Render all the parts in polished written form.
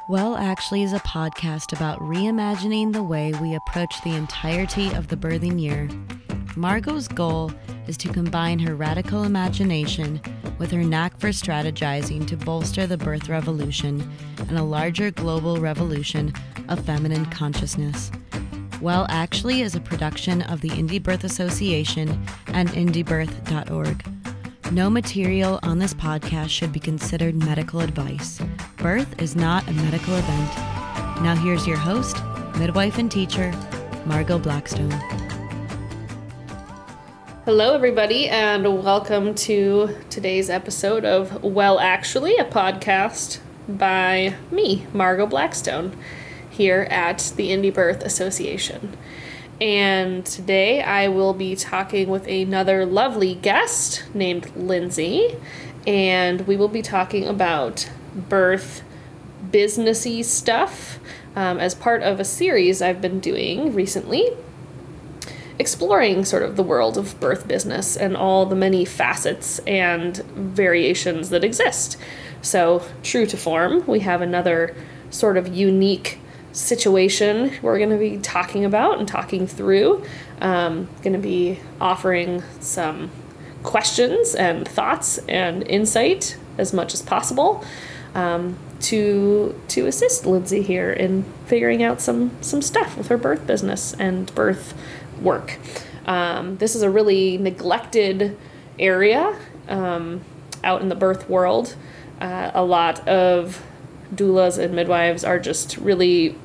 Well Actually is a podcast about reimagining the way we approach the entirety of the birthing year. Margot's goal is to combine her radical imagination with her knack for strategizing to bolster the birth revolution and a larger global revolution of feminine consciousness. Well Actually is a production of the Indie Birth Association and indiebirth.org. No material on this podcast should be considered medical advice. Birth is not a medical event. Now here's your host, midwife and teacher, Margot Blackstone. Hello, everybody, and welcome to today's episode of Well Actually, a podcast by me, Margot Blackstone, here at the Indie Birth Association. And today I will be talking with another lovely guest named Lindsay, and we will be talking about birth businessy stuff as part of a series I've been doing recently, exploring sort of the world of birth business and all the many facets and variations that exist. So, true to form, we have another sort of unique situation we're going to be talking about and talking through. Going to be offering some questions and thoughts and insight as much as possible to assist Lindsay here in figuring out some stuff with her birth business and birth work. This is a really neglected area out in the birth world. A lot of doulas and midwives are just really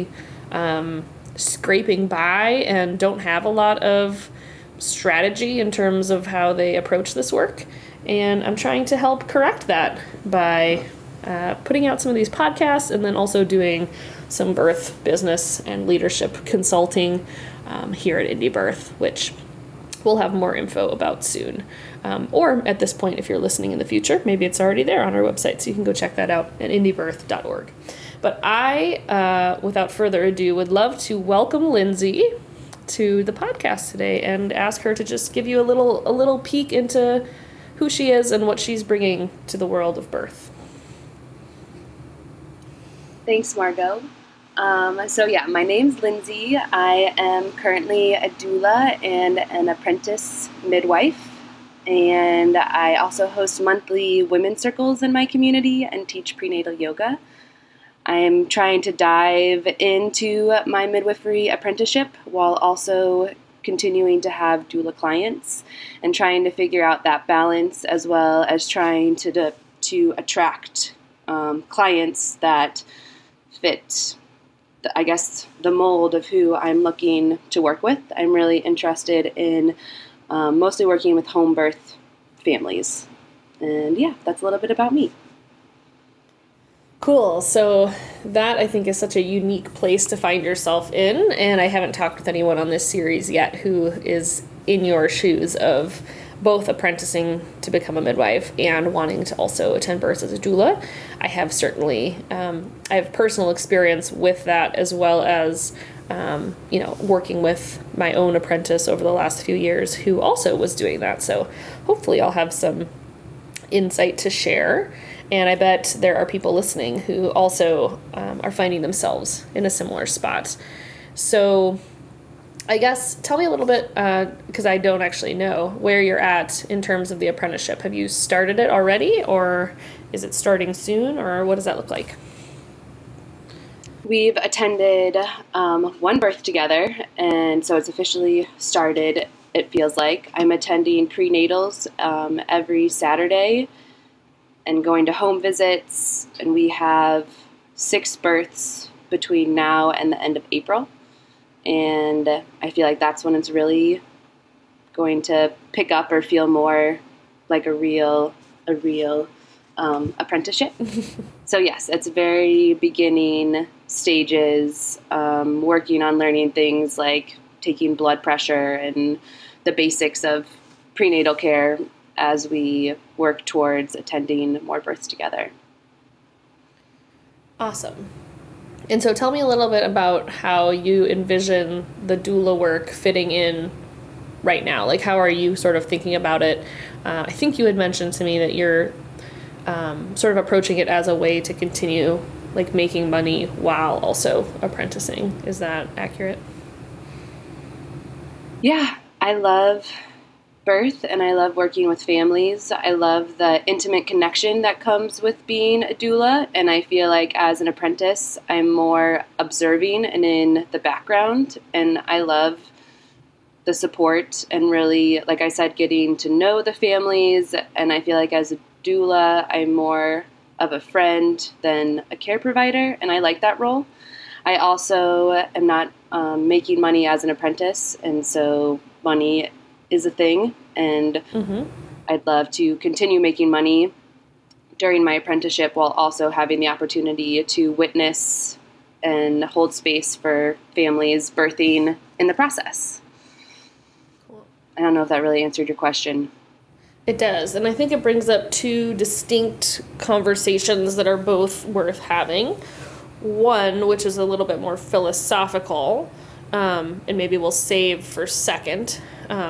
scraping by and don't have a lot of strategy in terms of how they approach this work. And I'm trying to help correct that by putting out some of these podcasts and then also doing some birth business and leadership consulting here at Indie Birth, which we'll have more info about soon. Or at this point, if you're listening in the future, maybe it's already there on our website, so you can go check that out at indiebirth.org. But I, without further ado, would love to welcome Lindsay to the podcast today and ask her to just give you a little peek into who she is and what she's bringing to the world of birth. Thanks, Margot. My name's Lindsay. I am currently a doula and an apprentice midwife. And I also host monthly women's circles in my community and teach prenatal yoga. I am trying to dive into my midwifery apprenticeship while also continuing to have doula clients and trying to figure out that balance, as well as trying to attract clients that fit the mold of who I'm looking to work with. I'm really interested in mostly working with home birth families. And yeah, that's a little bit about me. Cool. So that, I think, is such a unique place to find yourself in. And I haven't talked with anyone on this series yet who is in your shoes of both apprenticing to become a midwife and wanting to also attend births as a doula. I have certainly, I have personal experience with that, as well as working with my own apprentice over the last few years who also was doing that. So hopefully I'll have some insight to share. And I bet there are people listening who also are finding themselves in a similar spot. So I guess tell me a little bit, because I don't actually know where you're at in terms of the apprenticeship. Have you started it already, or is it starting soon, or what does that look like? We've attended one birth together, and so it's officially started, it feels like. I'm attending prenatals every Saturday and going to home visits, and we have 6 births between now and the end of April. And I feel like that's when it's really going to pick up or feel more like a real apprenticeship. So yes, it's very beginning stages, working on learning things like taking blood pressure and the basics of prenatal care as we work towards attending more births together. Awesome. And so tell me a little bit about how you envision the doula work fitting in right now. Like, how are you sort of thinking about it? I think you had mentioned to me that you're sort of approaching it as a way to continue like making money while also apprenticing. Is that accurate? Yeah, I love birth and I love working with families. I love the intimate connection that comes with being a doula, and I feel like as an apprentice, I'm more observing and in the background, and I love the support and really, like I said, getting to know the families, and I feel like as a doula, I'm more of a friend than a care provider, and I like that role. I also am not making money as an apprentice, and so money is a thing, and I'd love to continue making money during my apprenticeship while also having the opportunity to witness and hold space for families birthing in the process. Cool. I don't know if that really answered your question. It does, and I think it brings up two distinct conversations that are both worth having. One, which is a little bit more philosophical, and maybe we'll save for second,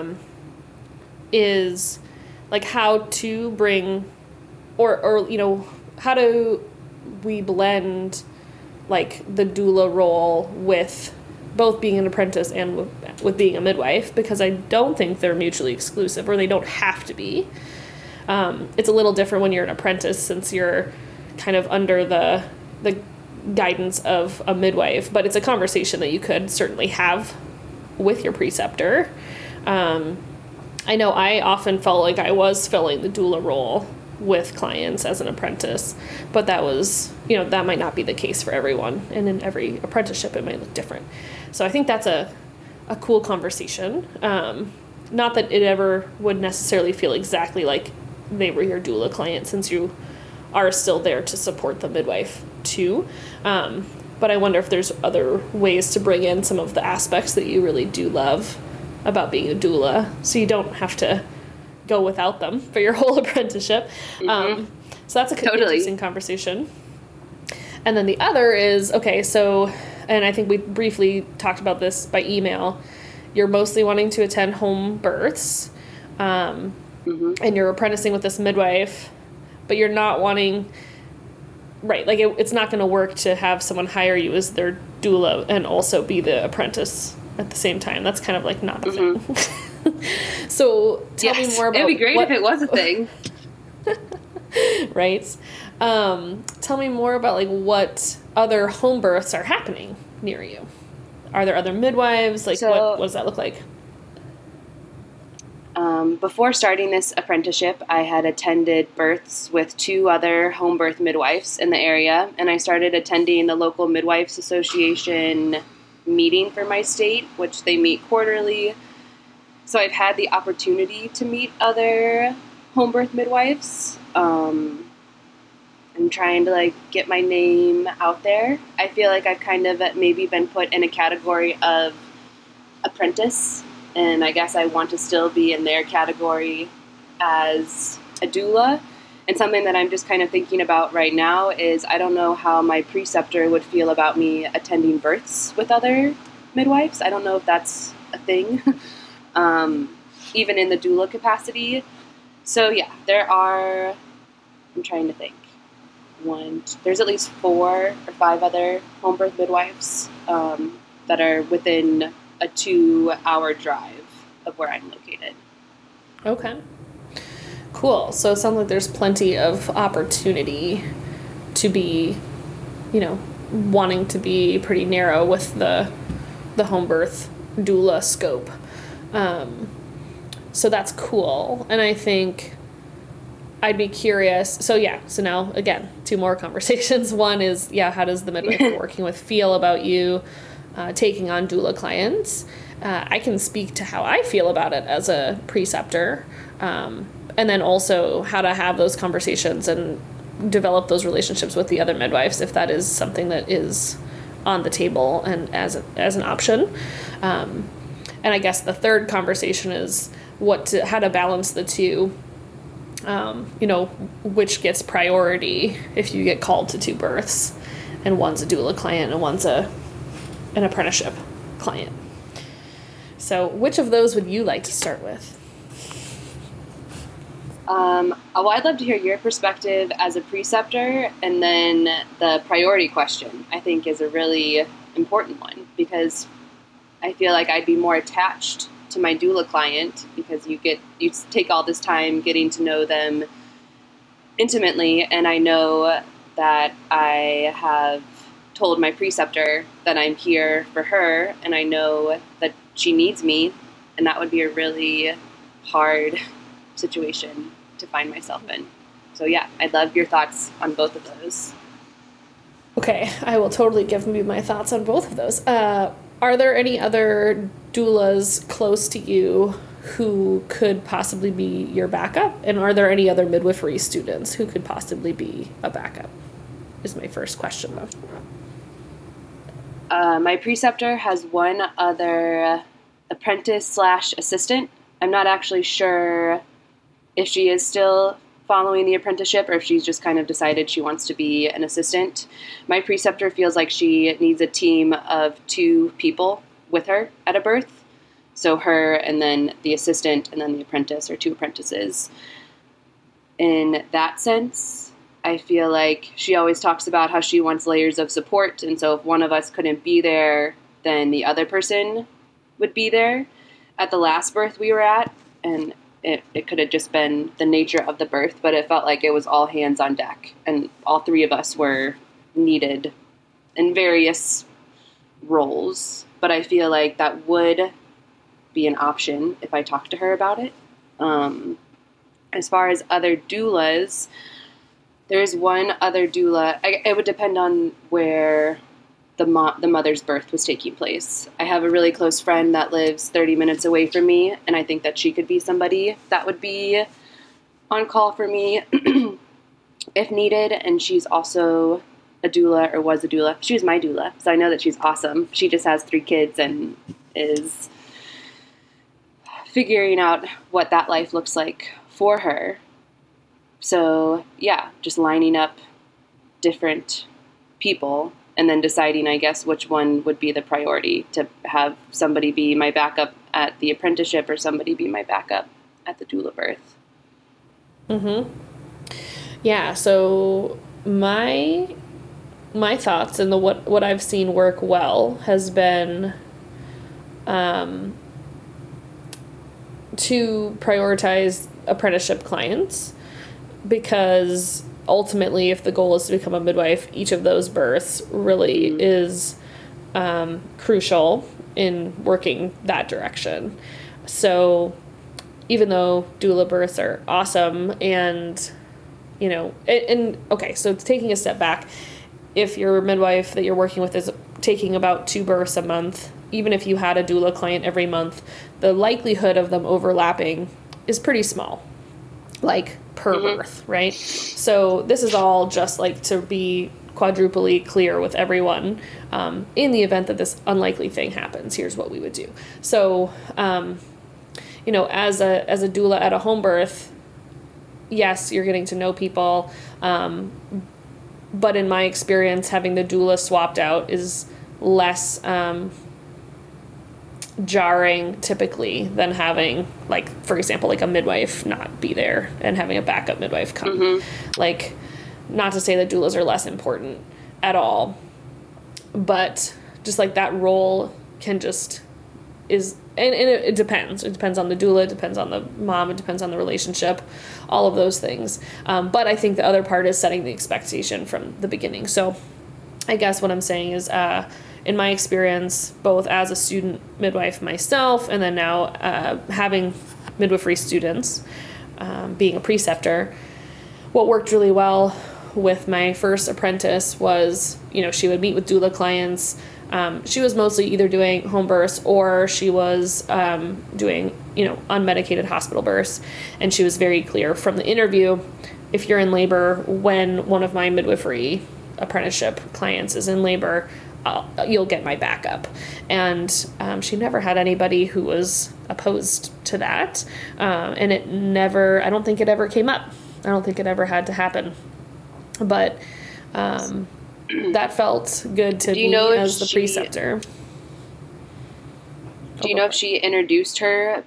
is like how to bring, or you know, how do we blend like the doula role with both being an apprentice and with being a midwife, because I don't think they're mutually exclusive, or they don't have to be. It's a little different when you're an apprentice, since you're kind of under the guidance of a midwife, but it's a conversation that you could certainly have with your preceptor. I know I often felt like I was filling the doula role with clients as an apprentice, but that was, you know, that might not be the case for everyone, and in every apprenticeship it might look different. So I think that's a cool conversation. Not that it ever would necessarily feel exactly like they were your doula client, since you are still there to support the midwife too. But I wonder if there's other ways to bring in some of the aspects that you really do love about being a doula, so you don't have to go without them for your whole apprenticeship. So that's a interesting conversation. And then the other is, okay, so, and I think we briefly talked about this by email, you're mostly wanting to attend home births, and you're apprenticing with this midwife, but you're not wanting, right, like it's not going to work to have someone hire you as their doula and also be the apprentice at the same time. That's kind of like not a thing. So tell me more about... It'd be great if it was a thing. Right. Tell me more about like what other home births are happening near you. Are there other midwives? Like, what does that look like? Before starting this apprenticeship, I had attended births with 2 other home birth midwives in the area, and I started attending the local Midwives Association meeting for my state, which they meet quarterly. So I've had the opportunity to meet other home birth midwives. I'm trying to like get my name out there. I feel like I've kind of maybe been put in a category of apprentice, and I guess I want to still be in their category as a doula. And something that I'm just kind of thinking about right now is I don't know how my preceptor would feel about me attending births with other midwives. I don't know if that's a thing, even in the doula capacity. So yeah, I'm trying to think. There's at least 4 or 5 other home birth midwives that are within a 2-hour drive of where I'm located. Okay. Cool. So it sounds like there's plenty of opportunity to be, you know, wanting to be pretty narrow with the home birth doula scope. So that's cool. And I think I'd be curious. So now again, 2 more conversations. One is, how does the midwife you're working with feel about you taking on doula clients? I can speak to how I feel about it as a preceptor. And then also how to have those conversations and develop those relationships with the other midwives, if that is something that is on the table and as an option. And I guess the third conversation is how to balance the two. Which gets priority if you get called to 2 births, and one's a doula client and one's an apprenticeship client. So which of those would you like to start with? Well, I'd love to hear your perspective as a preceptor, and then the priority question, I think, is a really important one, because I feel like I'd be more attached to my doula client, because you take all this time getting to know them intimately, and I know that I have told my preceptor that I'm here for her, and I know that she needs me, and that would be a really hard situation to find myself in. So yeah, I'd love your thoughts on both of those. Okay, I will totally give you my thoughts on both of those. Are there any other doulas close to you who could possibly be your backup? And are there any other midwifery students who could possibly be a backup? Is my first question, though. My preceptor has one other apprentice/assistant. I'm not actually sure if she is still following the apprenticeship or if she's just kind of decided she wants to be an assistant. My preceptor feels like she needs a team of 2 people with her at a birth. So her and then the assistant and then the apprentice, or 2 apprentices. In that sense, I feel like she always talks about how she wants layers of support. And so if one of us couldn't be there, then the other person would be there. At the last birth we were at, and it could have just been the nature of the birth, but it felt like it was all hands on deck, and all 3 of us were needed in various roles. But I feel like that would be an option if I talked to her about it. As far as other doulas, there's one other doula. It would depend on where the mother's birth was taking place. I have a really close friend that lives 30 minutes away from me, and I think that she could be somebody that would be on call for me if needed. And she's also a doula, or was a doula. She was my doula, so I know that she's awesome. She just has 3 kids and is figuring out what that life looks like for her. So yeah, just lining up different people and then deciding, I guess, which one would be the priority, to have somebody be my backup at the apprenticeship or somebody be my backup at the doula birth. Mm-hmm. Yeah, so my thoughts and what I've seen work well has been to prioritize apprenticeship clients, because ultimately, if the goal is to become a midwife, each of those births really is crucial in working that direction. So even though doula births are awesome, and, you know, okay, so taking a step back, if your midwife that you're working with is taking about 2 births a month, even if you had a doula client every month, the likelihood of them overlapping is pretty small, like per birth, right? So this is all just like to be quadruply clear with everyone. In the event that this unlikely thing happens, here's what we would do. So, you know, as a doula at a home birth, yes, you're getting to know people. But in my experience, having the doula swapped out is less jarring typically than having, like, for example, like a midwife not be there and having a backup midwife come. Like, not to say that doulas are less important at all, but just like that role can just is, and it depends. It depends on the doula, it depends on the mom, it depends on the relationship, all of those things. But I think the other part is setting the expectation from the beginning. So I guess what I'm saying is, in my experience, both as a student midwife myself, and then now having midwifery students, being a preceptor, what worked really well with my first apprentice was, you know, she would meet with doula clients. She was mostly either doing home births or she was doing, you know, unmedicated hospital births. And she was very clear from the interview, if you're in labor when one of my midwifery apprenticeship clients is in labor, you'll get my backup. And she never had anybody who was opposed to that. And it never, I don't think it ever came up. I don't think it ever had to happen. But that felt good to me as the preceptor. Do you know if she introduced her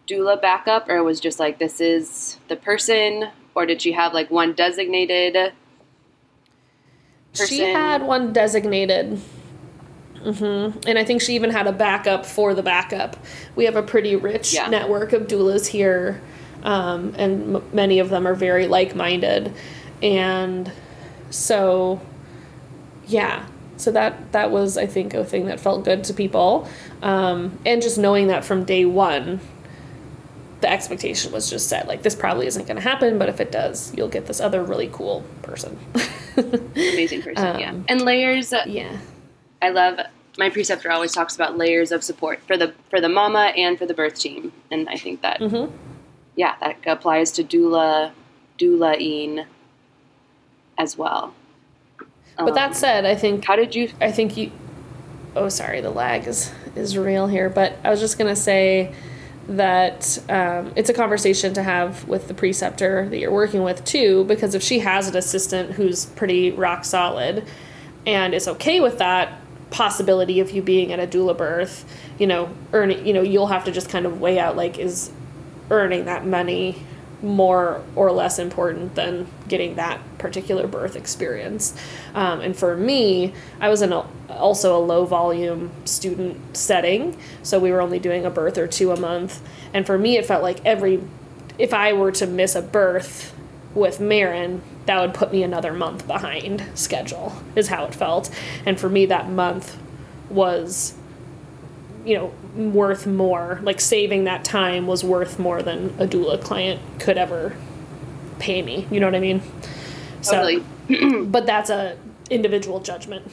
doula backup, or was just like, this is the person, or did she have like one designated person? She had one designated. And I think she even had a backup for the backup. We have a pretty rich network of doulas here, and many of them are very like-minded. And so, so that was, I think, a thing that felt good to people. And just knowing that from day one, the expectation was just set, like, this probably isn't going to happen, but if it does, you'll get this other really cool person. Amazing person, And layers. I love, my preceptor always talks about layers of support for the mama and for the birth team. And I think that, that applies to doula-ing as well. But that said, I think... Oh, sorry, the lag is real here. But I was just going to say that it's a conversation to have with the preceptor that you're working with, too, because if she has an assistant who's pretty rock solid and is okay with that possibility of you being at a doula birth, you'll have to just kind of weigh out, like, is earning that money more or less important than getting that particular birth experience. And for me, I was in also a low volume student setting, so we were only doing a birth or two a month. And for me, it felt like if I were to miss a birth with Marin, that would put me another month behind schedule, is how it felt. And for me, that month was, worth more. Like, saving that time was worth more than a doula client could ever pay me. You know what I mean? Totally. So, but that's a individual judgment.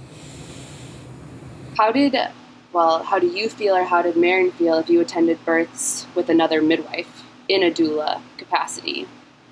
How do you feel, or how did Marin feel if you attended births with another midwife in a doula capacity?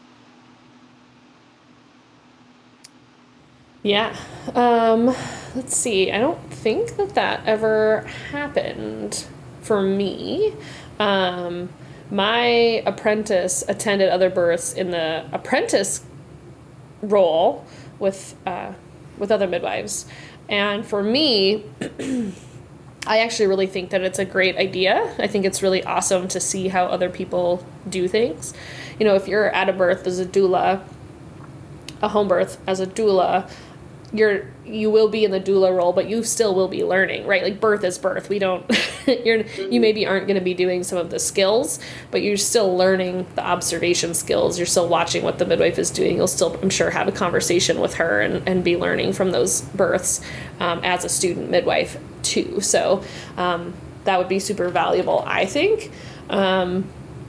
Yeah. Let's see. I don't think that ever happened for me. My apprentice attended other births in the apprentice role with other midwives. And for me, I actually really think that it's a great idea. I think it's really awesome to see how other people do things. If you're at a birth as a doula, a home birth as a doula, you will be in the doula role, but you still will be learning, right? Like, birth is birth. We don't, you maybe aren't going to be doing some of the skills, but you're still learning the observation skills. You're still watching what the midwife is doing. You'll still, I'm sure, have a conversation with her and be learning from those births as a student midwife too. So that would be super valuable, I think. And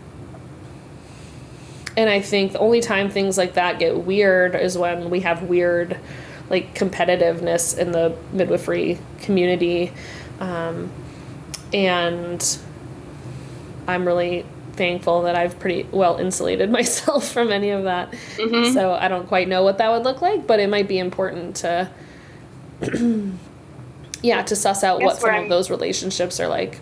I think the only time things like that get weird is when we have weird, like, competitiveness in the midwifery community. And I'm really thankful that I've pretty well insulated myself from any of that. Mm-hmm. So I don't quite know what that would look like, but it might be important to, to suss out what some of those relationships are like.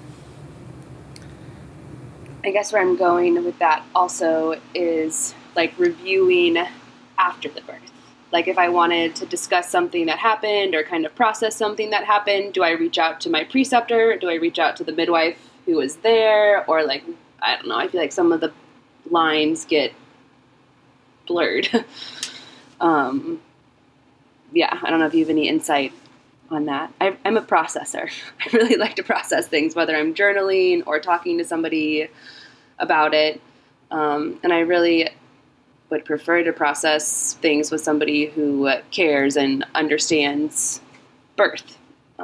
I guess where I'm going with that also is, like, reviewing after the birth. Like, if I wanted to discuss something that happened or kind of process something that happened, do I reach out to my preceptor? Do I reach out to the midwife who was there? Or, like, I don't know, I feel like some of the lines get blurred. I don't know if you have any insight on that. I'm a processor. I really like to process things, whether I'm journaling or talking to somebody about it. And I really would prefer to process things with somebody who cares and understands birth.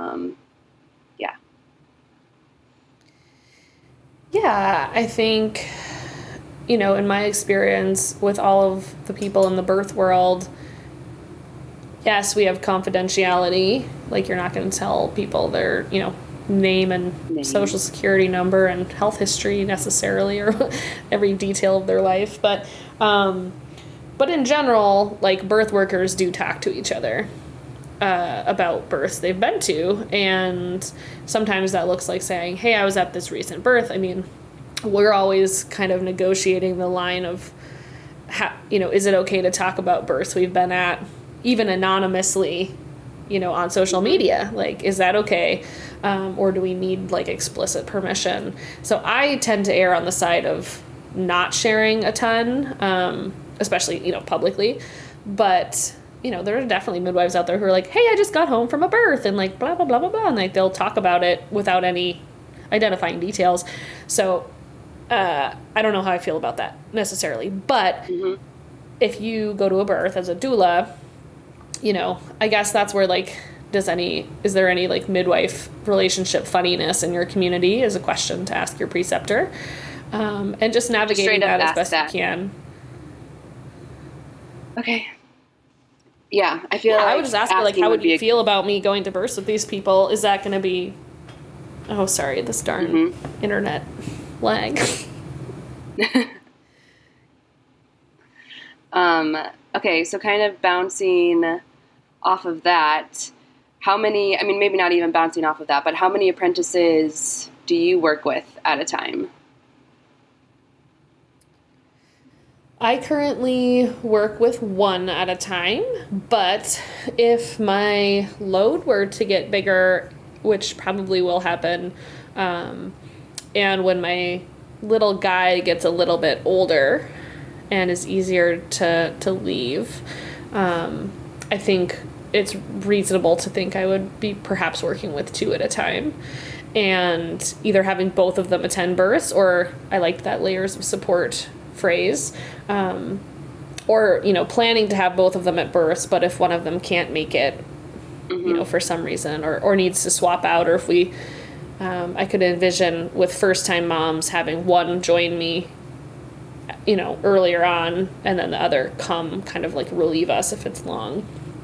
Yeah, I think, in my experience with all of the people in the birth world, yes, we have confidentiality. Like, you're not going to tell people their, name and social security number and health history necessarily, or every detail of their life. But in general, like, birth workers do talk to each other about births they've been to. And sometimes that looks like saying, hey, I was at this recent birth. I mean, we're always kind of negotiating the line of, is it okay to talk about births we've been at, even anonymously, on social media? Like, is that okay? or do we need like explicit permission? So I tend to err on the side of not sharing a ton, especially, you know, publicly. But, you know, there are definitely midwives out there who are like, hey, I just got home from a birth and like blah, blah, blah, blah, blah. And like they'll talk about it without any identifying details. So I don't know how I feel about that necessarily. But if you go to a birth as a doula, you know, I guess that's where like, is there any like midwife relationship funniness in your community is a question to ask your preceptor. And just navigating that as best you can. Okay. Yeah, I feel like I would just ask her, like, how would you feel about me going to births with these people? Is that going to be... Oh, sorry, this darn internet lag. Okay, so kind of bouncing off of that, how many, I mean, maybe not even bouncing off of that, but how many apprentices do you work with at a time? I currently work with one at a time, but if my load were to get bigger, which probably will happen, and when my little guy gets a little bit older and is easier to leave, I think it's reasonable to think I would be perhaps working with two at a time, and either having both of them attend births, or I liked that layers of support phrase, or, you know, planning to have both of them at births, but if one of them can't make it, you know, for some reason, or needs to swap out, or if we, I could envision with first-time moms having one join me, you know, earlier on, and then the other come kind of like relieve us if it's long.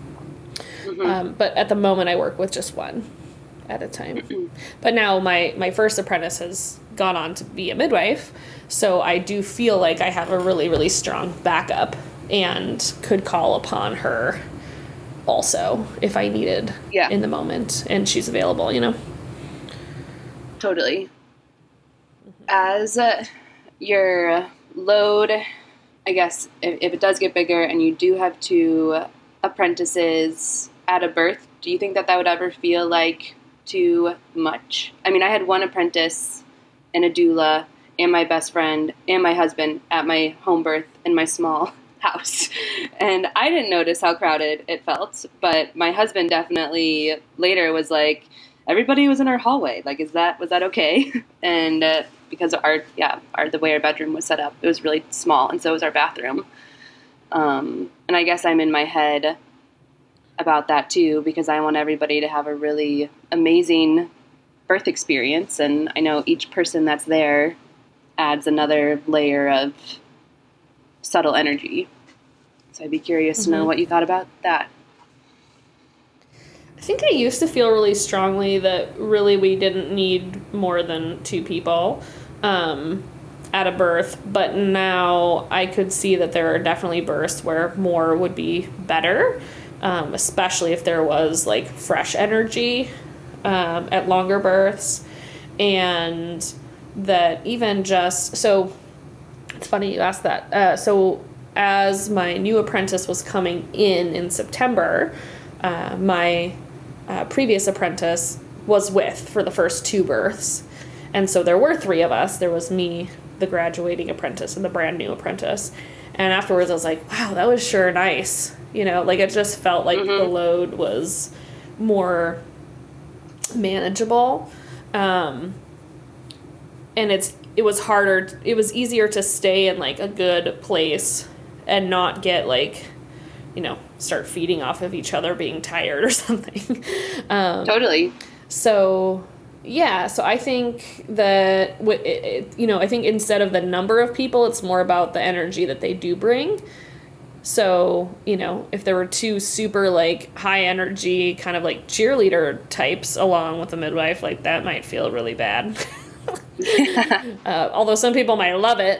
But at the moment I work with just one at a time. But now my first apprentice has gone on to be a midwife, so I do feel like I have a really, really strong backup and could call upon her also if I needed in the moment, and she's available, you know? Totally. As your load, I guess, if it does get bigger and you do have two apprentices at a birth, do you think that would ever feel like too much? I mean, I had one apprentice and a doula and my best friend and my husband at my home birth in my small house. And I didn't notice how crowded it felt, but my husband definitely later was like, everybody was in our hallway. Like, was that okay? And because the way our bedroom was set up, it was really small, and so was our bathroom. And I guess I'm in my head about that too, because I want everybody to have a really amazing birth experience, and I know each person that's there adds another layer of subtle energy. So I'd be curious to know what you thought about that. I think I used to feel really strongly that really we didn't need more than two people at a birth, but now I could see that there are definitely births where more would be better, especially if there was like fresh energy at longer births, and that even just, so it's funny you asked that. So as my new apprentice was coming in September, my previous apprentice was with for the first two births. And so there were three of us. There was me, the graduating apprentice, and the brand new apprentice. And afterwards I was like, wow, that was sure nice. You know, like it just felt like the load was more manageable. And it was easier to stay in like a good place and not get like, you know, start feeding off of each other being tired or something. Totally. So yeah, so I think that, you know, I think instead of the number of people, it's more about the energy that they do bring. So, you know, if there were two super like high energy kind of like cheerleader types along with the midwife, like that might feel really bad. Although some people might love it.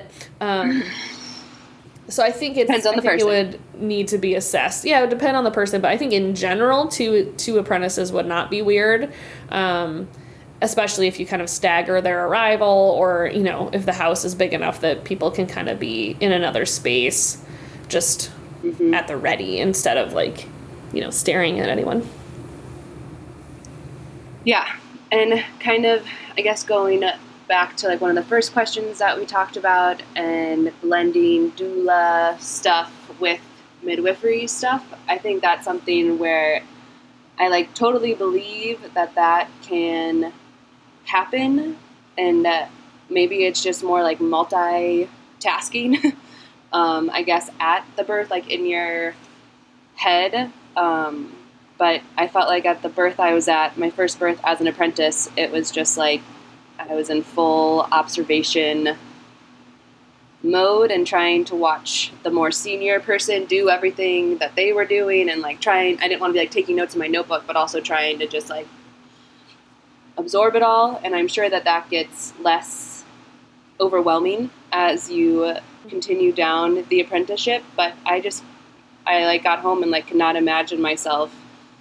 So I think depends on the person. It would need to be assessed. Yeah, it would depend on the person, but I think in general, two apprentices would not be weird, especially if you kind of stagger their arrival, or, you know, if the house is big enough that people can kind of be in another space just at the ready instead of like, you know, staring at anyone. Yeah. And kind of, I guess, going back to like one of the first questions that we talked about and blending doula stuff with midwifery stuff, I think that's something where I like totally believe that can happen, and maybe it's just more like multitasking, I guess, at the birth, like in your head. But I felt like at the birth I was at, my first birth as an apprentice, it was just like I was in full observation mode and trying to watch the more senior person do everything that they were doing, and like I didn't want to be like taking notes in my notebook, but also trying to just like absorb it all. And I'm sure that gets less overwhelming as you continue down the apprenticeship. But I like got home and like could not imagine myself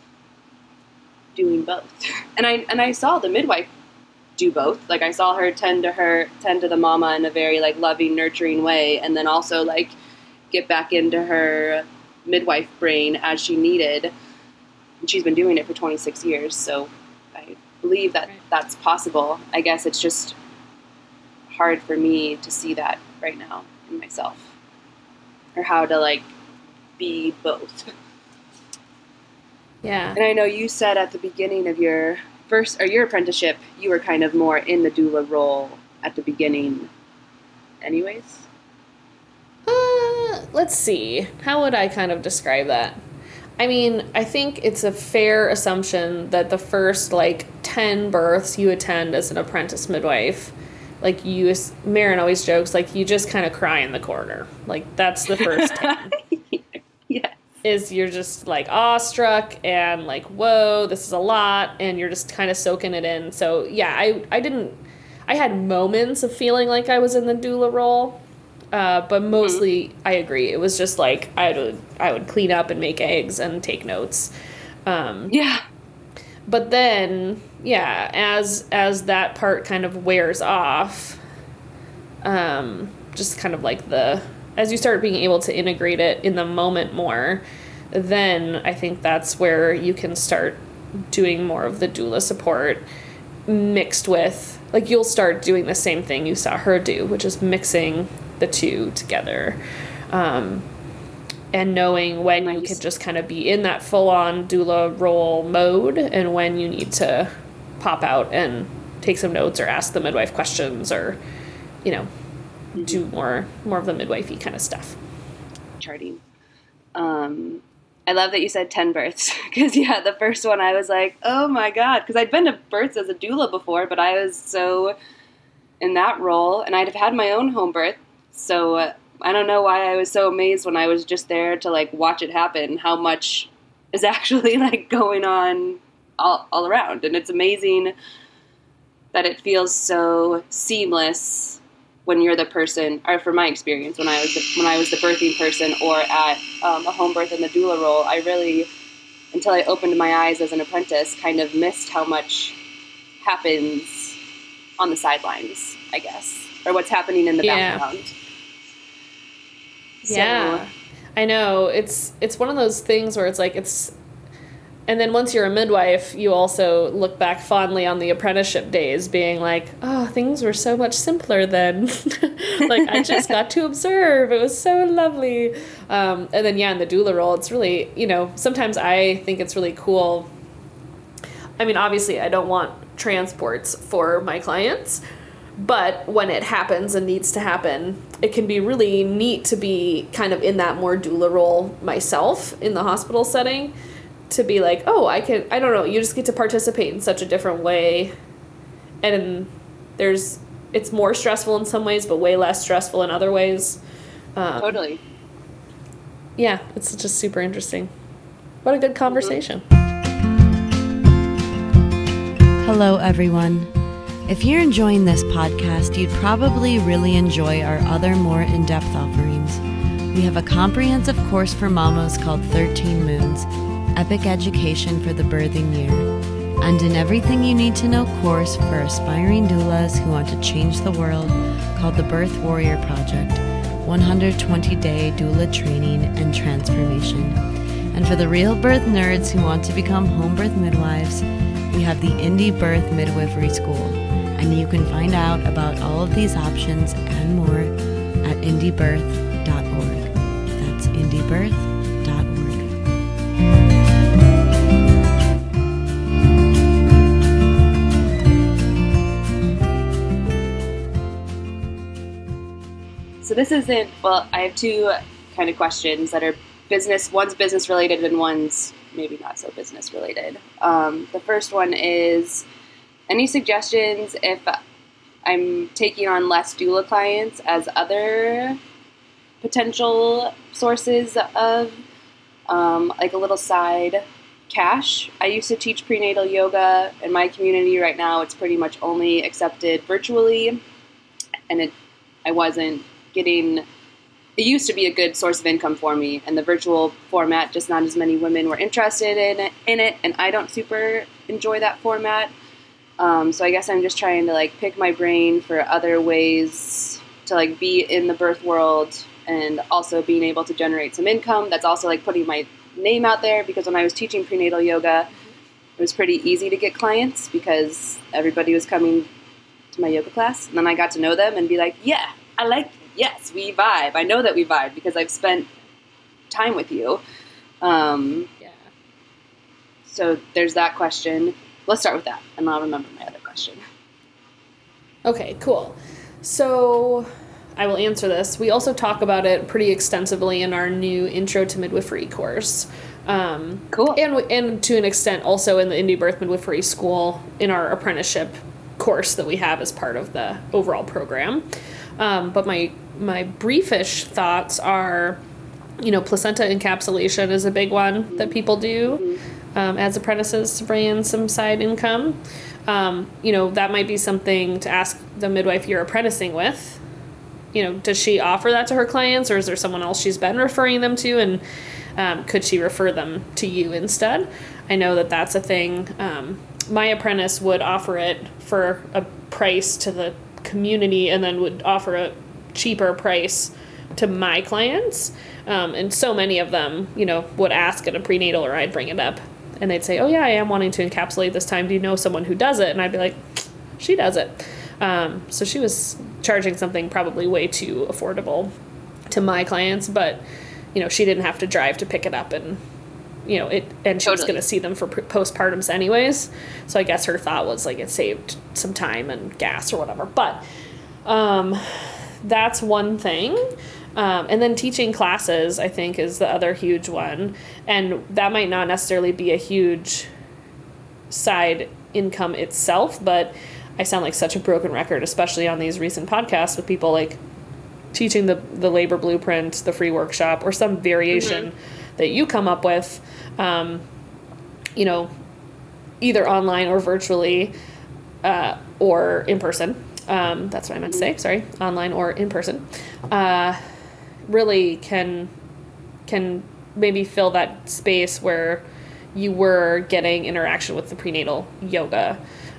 doing both. And I saw the midwife do both. Like I saw her tend to the mama in a very like loving, nurturing way, and then also like get back into her midwife brain as she needed. And she's been doing it for 26 years, so I believe that that's possible. I guess it's just hard for me to see that right now in myself, or how to like be both. Yeah. And I know you said at the beginning of your apprenticeship, you were kind of more in the doula role at the beginning anyways. Let's see. How would I kind of describe that? I mean, I think it's a fair assumption that the first, like, 10 births you attend as an apprentice midwife, like, Marin always jokes, like, you just kind of cry in the corner. Like, that's the first 10. Yes. Is you're just, like, awestruck and, like, whoa, this is a lot, and you're just kind of soaking it in. So, yeah, I had moments of feeling like I was in the doula role, but mostly, I agree. It was just, like, I would clean up and make eggs and take notes. Yeah. But then, yeah, as that part kind of wears off, just kind of like as you start being able to integrate it in the moment more, then I think that's where you can start doing more of the doula support mixed with, like, you'll start doing the same thing you saw her do, which is mixing the two together. And knowing when you can just kind of be in that full-on doula role mode and when you need to pop out and take some notes or ask the midwife questions or, do more of the midwifey kind of stuff. Charting. I love that you said 10 births because, yeah, the first one I was like, oh my God, because I'd been to births as a doula before, but I was so in that role, and I'd have had my own home birth, so I don't know why I was so amazed when I was just there to, like, watch it happen, how much is actually, like, going on all around. And it's amazing that it feels so seamless when you're the person, or for my experience, when I was the birthing person or at a home birth in the doula role, I really, until I opened my eyes as an apprentice, kind of missed how much happens on the sidelines, I guess, or what's happening in the background. So, yeah, I know. It's one of those things where it's like and then once you're a midwife, you also look back fondly on the apprenticeship days being like, oh, things were so much simpler then. Like, I just got to observe. It was so lovely. And then, yeah, in the doula role, it's really, sometimes I think it's really cool. I mean, obviously, I don't want transports for my clients, but when it happens and needs to happen, it can be really neat to be kind of in that more doula role myself in the hospital setting, to be like, oh, I don't know, you just get to participate in such a different way. And it's more stressful in some ways, but way less stressful in other ways. Totally. Yeah, it's just super interesting. What a good conversation. Hello, everyone. If you're enjoying this podcast, you'd probably really enjoy our other more in-depth offerings. We have a comprehensive course for mamas called 13 Moons, Epic Education for the Birthing Year, and an Everything You Need to Know course for aspiring doulas who want to change the world called the Birth Warrior Project, 120-day doula training and transformation. And for the real birth nerds who want to become home birth midwives, we have the Indie Birth Midwifery School, and you can find out about all of these options and more at indiebirth.org. That's indiebirth.org. So this isn't, well, I have two kind of questions that are one's business related and one's maybe not so business related. The first one is, any suggestions if I'm taking on less doula clients as other potential sources of like a little side cash? I used to teach prenatal yoga in my community. Right now it's pretty much only accepted virtually, and I wasn't getting, it used to be a good source of income for me, and the virtual format, just not as many women were interested in it, and I don't super enjoy that format. So I guess I'm just trying to like pick my brain for other ways to like be in the birth world and also being able to generate some income. That's also like putting my name out there, because when I was teaching prenatal yoga, it was pretty easy to get clients because everybody was coming to my yoga class, and then I got to know them and be like, yeah, yes, we vibe. I know that we vibe because I've spent time with you. So there's that question. Let's start with that, and I'll remember my other question. Okay, cool. So I will answer this. We also talk about it pretty extensively in our new Intro to Midwifery course. Cool. And to an extent also in the Indie Birth Midwifery School in our apprenticeship course that we have as part of the overall program. But my briefish thoughts are, placenta encapsulation is a big one that people do as apprentices to bring in some side income. That might be something to ask the midwife you're apprenticing with. Does she offer that to her clients, or is there someone else she's been referring them to, and could she refer them to you instead? I know that that's a thing. My apprentice would offer it for a price to the community and then would offer a cheaper price to my clients. And so many of them, would ask at a prenatal, or I'd bring it up and they'd say, oh yeah, I am wanting to encapsulate this time. Do you know someone who does it? And I'd be like, she does it. So she was charging something probably way too affordable to my clients, but, she didn't have to drive to pick it up, and, and she was going to see them for postpartums anyways. So I guess her thought was like it saved some time and gas or whatever. But that's one thing. And then teaching classes, I think, is the other huge one. And that might not necessarily be a huge side income itself, but I sound like such a broken record, especially on these recent podcasts with people like teaching the labor blueprint, the free workshop, or some variation that you come up with, either online or virtually, or in person. That's what I meant to say. Sorry. Online or in person. Really can maybe fill that space where you were getting interaction with the prenatal yoga.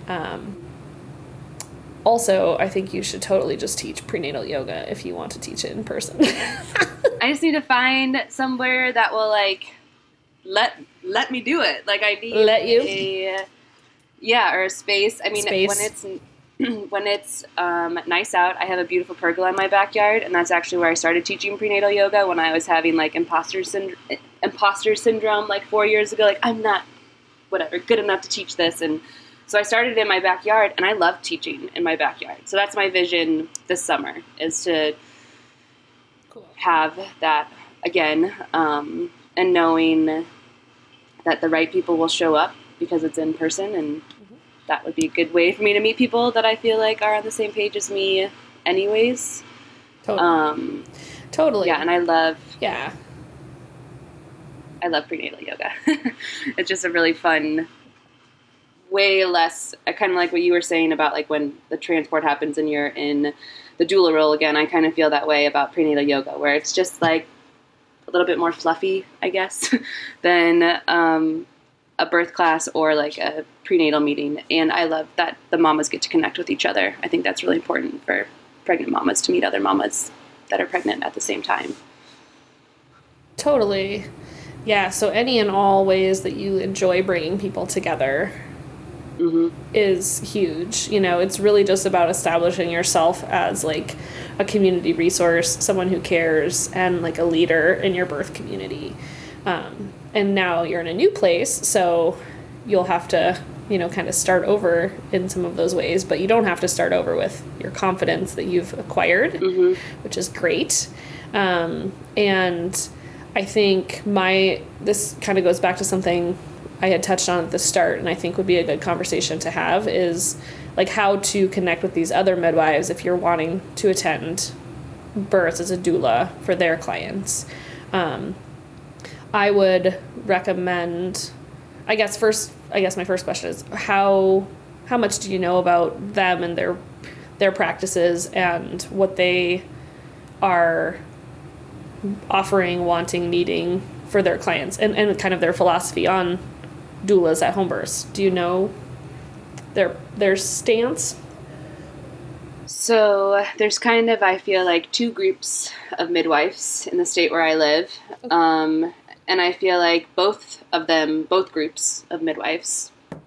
Also, I think you should totally just teach prenatal yoga if you want to teach it in person. I just need to find somewhere that will like let me do it. Like I need or a space. I mean, when it's nice out, I have a beautiful pergola in my backyard, and that's actually where I started teaching prenatal yoga when I was having like imposter syndrome like 4 years ago. Like I'm not good enough to teach this, and so I started in my backyard, and I love teaching in my backyard. So that's my vision this summer, is to have that again, and knowing that the right people will show up because it's in person, and that would be a good way for me to meet people that I feel like are on the same page as me anyways. Totally. Totally. Yeah, and I love prenatal yoga. It's just a really fun, way less, kind of like what you were saying about like when the transport happens and you're in the doula role again. I kind of feel that way about prenatal yoga, where it's just like a little bit more fluffy, I guess, than a birth class or like a prenatal meeting. And I love that the mamas get to connect with each other. I think that's really important for pregnant mamas to meet other mamas that are pregnant at the same time. Totally. Yeah, so any and all ways that you enjoy bringing people together is huge. You know, it's really just about establishing yourself as like a community resource, someone who cares, and like a leader in your birth community. And now you're in a new place, so you'll have to, you know, kind of start over in some of those ways, but you don't have to start over with your confidence that you've acquired, which is great. And I think this kind of goes back to something I had touched on at the start, and I think would be a good conversation to have, is like how to connect with these other midwives if you're wanting to attend births as a doula for their clients. I would recommend, I guess my first question is how much do you know about them and their practices and what they are offering, wanting, needing for their clients, and kind of their philosophy on doulas at home births? Do you know their stance? So there's kind of, I feel like, two groups of midwives in the state where I live. And I feel like both groups of midwives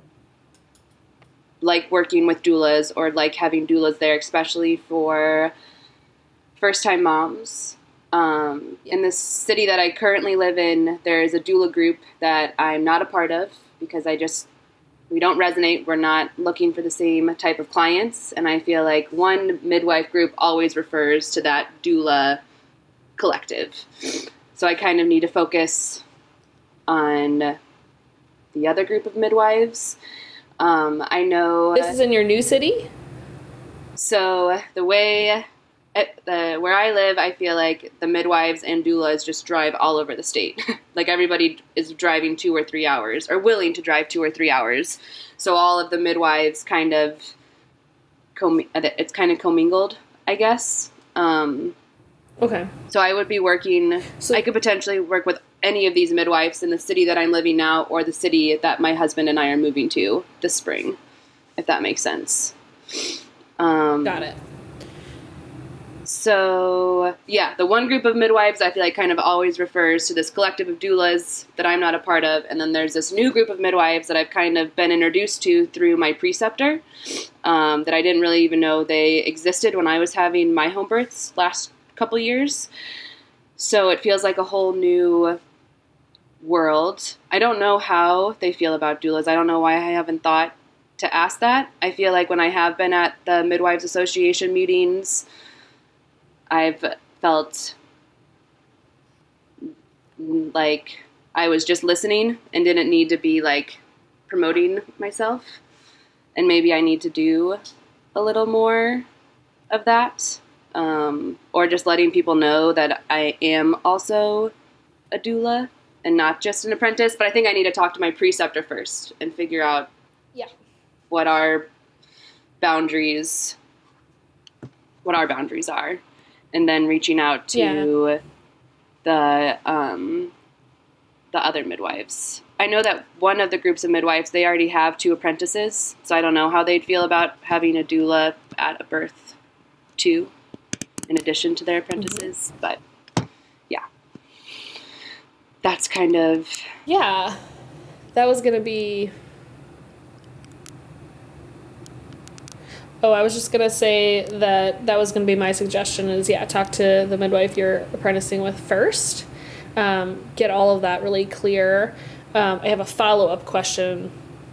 like working with doulas or like having doulas there, especially for first-time moms. In the city that I currently live in, there is a doula group that I'm not a part of because we don't resonate. We're not looking for the same type of clients. And I feel like one midwife group always refers to that doula collective. So I kind of need to focus on the other group of midwives. I know this is in your new city. So where I live, I feel like the midwives and doulas just drive all over the state. Like everybody is driving 2 or 3 hours, or willing to drive 2 or 3 hours. So all of the midwives kind of it's kind of commingled, I guess. Okay. So I would be I could potentially work with any of these midwives in the city that I'm living now or the city that my husband and I are moving to this spring, if that makes sense. Got it. So, yeah, the one group of midwives I feel like kind of always refers to this collective of doulas that I'm not a part of. And then there's this new group of midwives that I've kind of been introduced to through my preceptor that I didn't really even know they existed when I was having my home births last couple years. So it feels like a whole new world. I don't know how they feel about doulas. I don't know why I haven't thought to ask that. I feel like when I have been at the Midwives Association meetings, I've felt like I was just listening and didn't need to be like promoting myself. And maybe I need to do a little more of that. Or just letting people know that I am also a doula and not just an apprentice. But I think I need to talk to my preceptor first and figure out what our boundaries are. And then reaching out to the other midwives. I know that one of the groups of midwives, they already have 2 apprentices. So I don't know how they'd feel about having a doula at a birth too, in addition to their apprentices. But yeah, that's kind of... Yeah, that was going to be... Oh, I was just going to say that was going to be my suggestion is, talk to the midwife you're apprenticing with first. Get all of that really clear. I have a follow-up question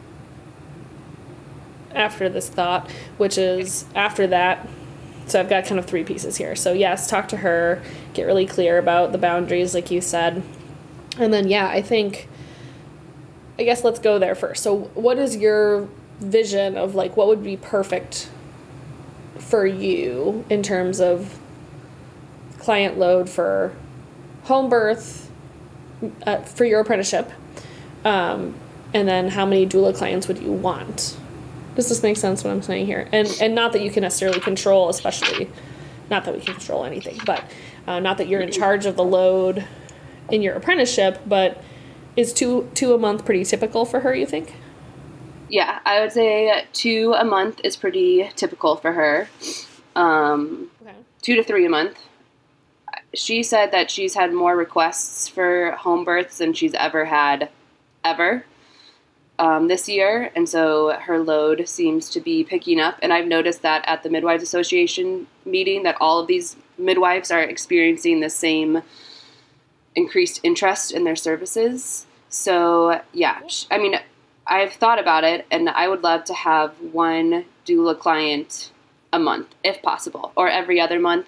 after this thought, which is after that. So I've got kind of 3 pieces here. So yes, talk to her, get really clear about the boundaries, like you said. And then, I guess let's go there first. So what is your vision of like what would be perfect for you in terms of client load for home birth for your apprenticeship, and then how many doula clients would you want? Does this make sense what I'm saying here? And not that you can necessarily control, especially not that we can control anything, but not that you're in charge of the load in your apprenticeship, but is two a month pretty typical for her, you think? Yeah, I would say 2 a month is pretty typical for her. 2 to 3 a month. She said that she's had more requests for home births than she's ever had, ever. this year, and so her load seems to be picking up. And I've noticed that at the Midwives Association meeting that all of these midwives are experiencing the same increased interest in their services. So yeah, I mean, I've thought about it, and I would love to have one doula client a month, if possible, or every other month.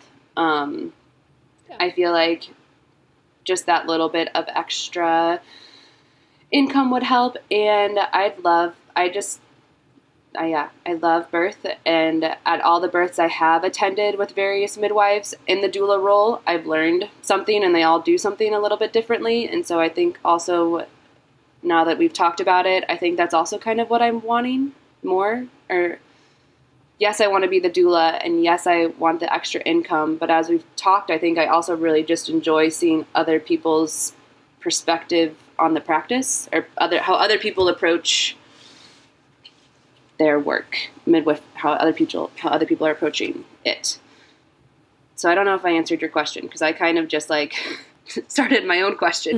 I feel like just that little bit of extra income would help, and I love birth, and at all the births I have attended with various midwives in the doula role, I've learned something, and they all do something a little bit differently. And so I think also, now that we've talked about it, I think that's also kind of what I'm wanting more. Or yes, I want to be the doula, and yes, I want the extra income, but as we've talked, I think I also really just enjoy seeing other people's perspective on the practice, or how other people approach their work, how other people are approaching it. So I don't know if I answered your question, because I kind of just like started my own question.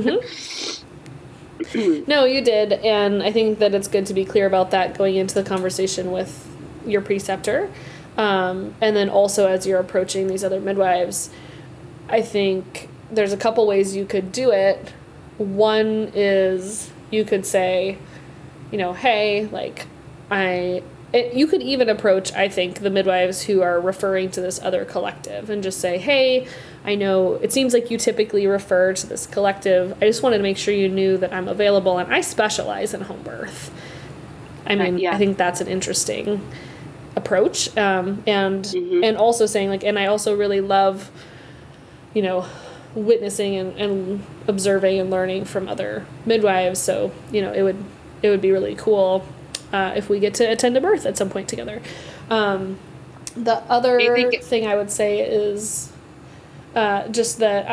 No, you did, and I think that it's good to be clear about that going into the conversation with your preceptor, and then also as you're approaching these other midwives. I think there's a couple ways you could do it. One is you could say, hey, like, you could even approach, I think, the midwives who are referring to this other collective and just say, hey, I know it seems like you typically refer to this collective. I just wanted to make sure you knew that I'm available, and I specialize in home birth. I mean, I think that's an interesting approach. And also saying, like, and I also really love, witnessing and observing and learning from other midwives. So, it would be really cool if we get to attend a birth at some point together. The other thing I would say is just that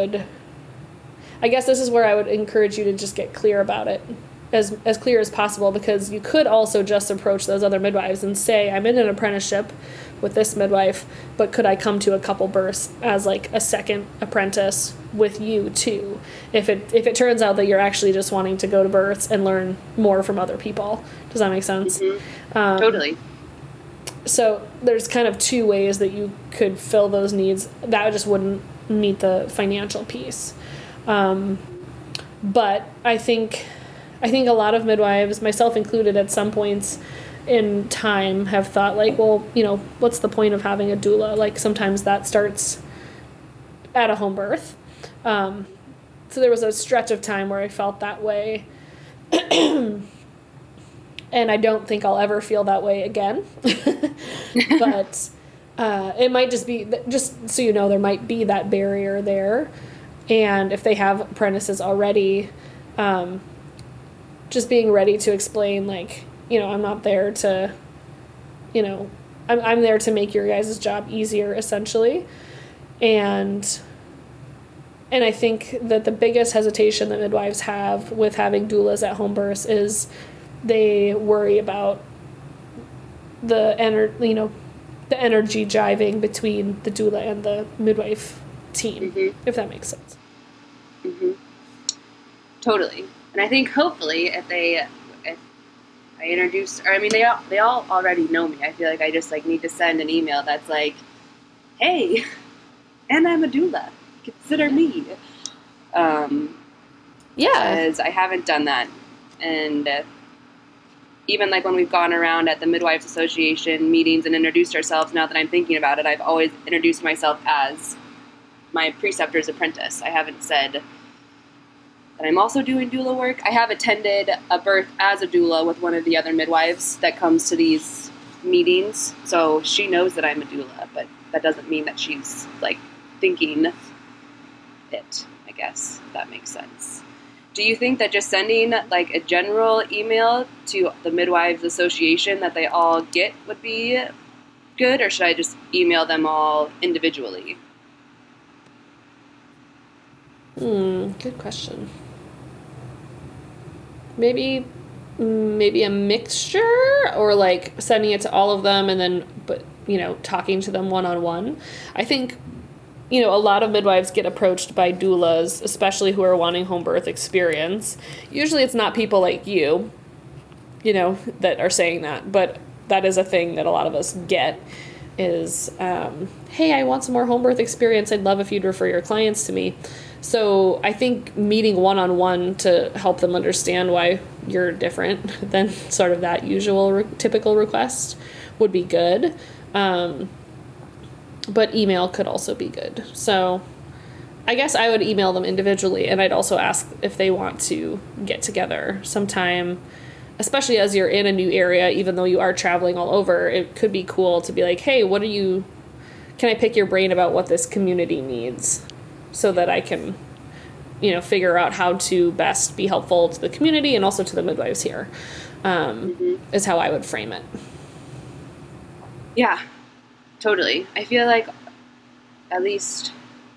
I guess this is where I would encourage you to just get clear about it, as clear as possible, because you could also just approach those other midwives and say, I'm in an apprenticeship with this midwife, but could I come to a couple births as like a second apprentice with you too, if it turns out that you're actually just wanting to go to births and learn more from other people. Does that make sense? Totally. So there's kind of two ways that you could fill those needs. That just wouldn't meet the financial piece. But I think a lot of midwives, myself included at some points in time, have thought like, well, what's the point of having a doula? Like, sometimes that starts at a home birth. So there was a stretch of time where I felt that way. And I don't think I'll ever feel that way again. But it might just be, just so you know, there might be that barrier there. And if they have apprentices already, just being ready to explain, like, I'm not there to, I'm there to make your guys' job easier, essentially. And I think that the biggest hesitation that midwives have with having doulas at home births is they worry about the energy jiving between the doula and the midwife team, if that makes sense. Totally. And I think hopefully if I introduce, or I mean, they all already know me. I feel like I just like need to send an email that's like, hey, and I'm a doula. Consider me. Because I haven't done that. And even like when we've gone around at the Midwives Association meetings and introduced ourselves, now that I'm thinking about it, I've always introduced myself as my preceptor's apprentice. I haven't said that I'm also doing doula work. I have attended a birth as a doula with one of the other midwives that comes to these meetings, so she knows that I'm a doula, but that doesn't mean that she's like thinking it, I guess, if that makes sense. Do you think that just sending like a general email to the Midwives Association that they all get would be good, or should I just email them all individually? Good question. Maybe a mixture, or like sending it to all of them and then, but talking to them one-on-one. I think, a lot of midwives get approached by doulas, especially who are wanting home birth experience. Usually it's not people like you, that are saying that, but that is a thing that a lot of us get is, hey, I want some more home birth experience. I'd love if you'd refer your clients to me. So I think meeting one-on-one to help them understand why you're different than sort of that usual typical request would be good. But email could also be good. So I guess I would email them individually, and I'd also ask if they want to get together sometime, especially as you're in a new area, even though you are traveling all over. It could be cool to be like, hey, can I pick your brain about what this community needs so that I can, figure out how to best be helpful to the community and also to the midwives here, is how I would frame it. Yeah, totally. I feel like, at least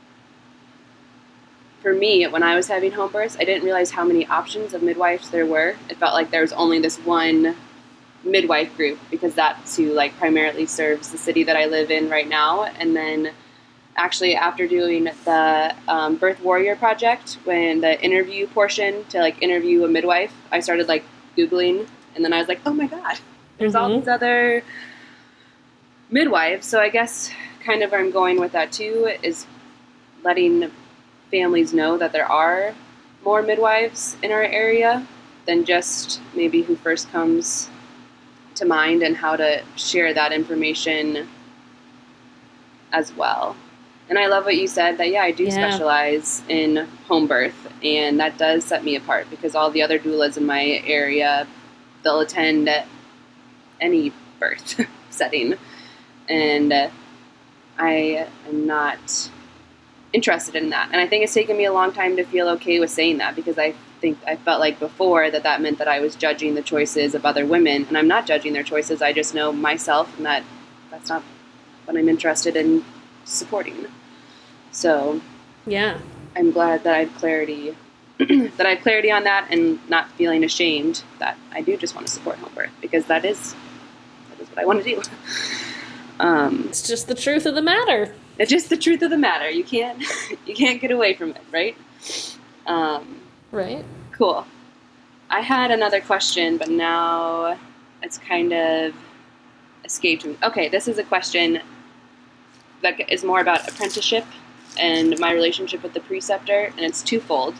for me, when I was having home births, I didn't realize how many options of midwives there were. It felt like there was only this one midwife group, because that's who primarily serves the city that I live in right now. And then actually after doing the Birth Warrior Project, when the interview portion to interview a midwife, I started Googling, and then I was like, oh my God, there's all these other midwives. So I guess kind of where I'm going with that too is letting families know that there are more midwives in our area than just maybe who first comes to mind, and how to share that information as well. And I love what you said that, I do specialize in home birth, and that does set me apart, because all the other doulas in my area, they'll attend any birth setting, and I am not interested in that. And I think it's taken me a long time to feel okay with saying that, because I think I felt like before that meant that I was judging the choices of other women, and I'm not judging their choices. I just know myself, and that's not what I'm interested in supporting. So yeah, I'm glad that I have clarity on that, and not feeling ashamed that I do just want to support home birth, because that is what I want to do. It's just the truth of the matter. It's just the truth of the matter. You can't get away from it, right? Right. Cool. I had another question, but now it's kind of escaped me. Okay, this is a question that is more about apprenticeship and my relationship with the preceptor, and it's twofold.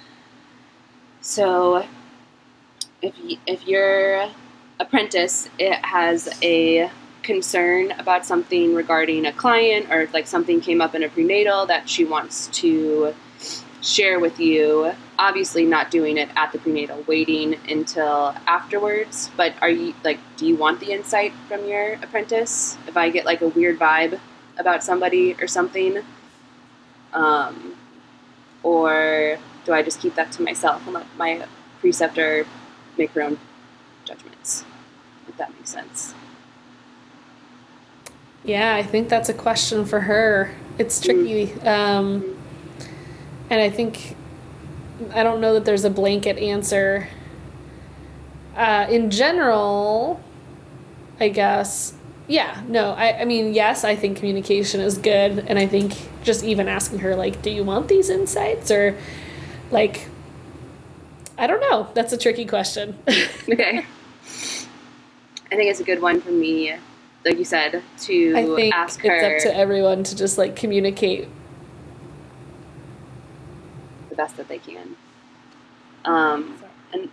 So if your apprentice has a concern about something regarding a client, or something came up in a prenatal that she wants to share with you, obviously not doing it at the prenatal, waiting until afterwards. But are you do you want the insight from your apprentice? If I get a weird vibe about somebody or something, or do I just keep that to myself and let my preceptor make her own judgments, if that makes sense? Yeah, I think that's a question for her. It's tricky. And I don't know that there's a blanket answer. In general, I guess, I mean, yes, I think communication is good. And I think just even asking her, do you want these insights? Or, I don't know. That's a tricky question. Okay. I think it's a good one for me, like you said, to ask her. It's up to everyone to just communicate the best that they can. And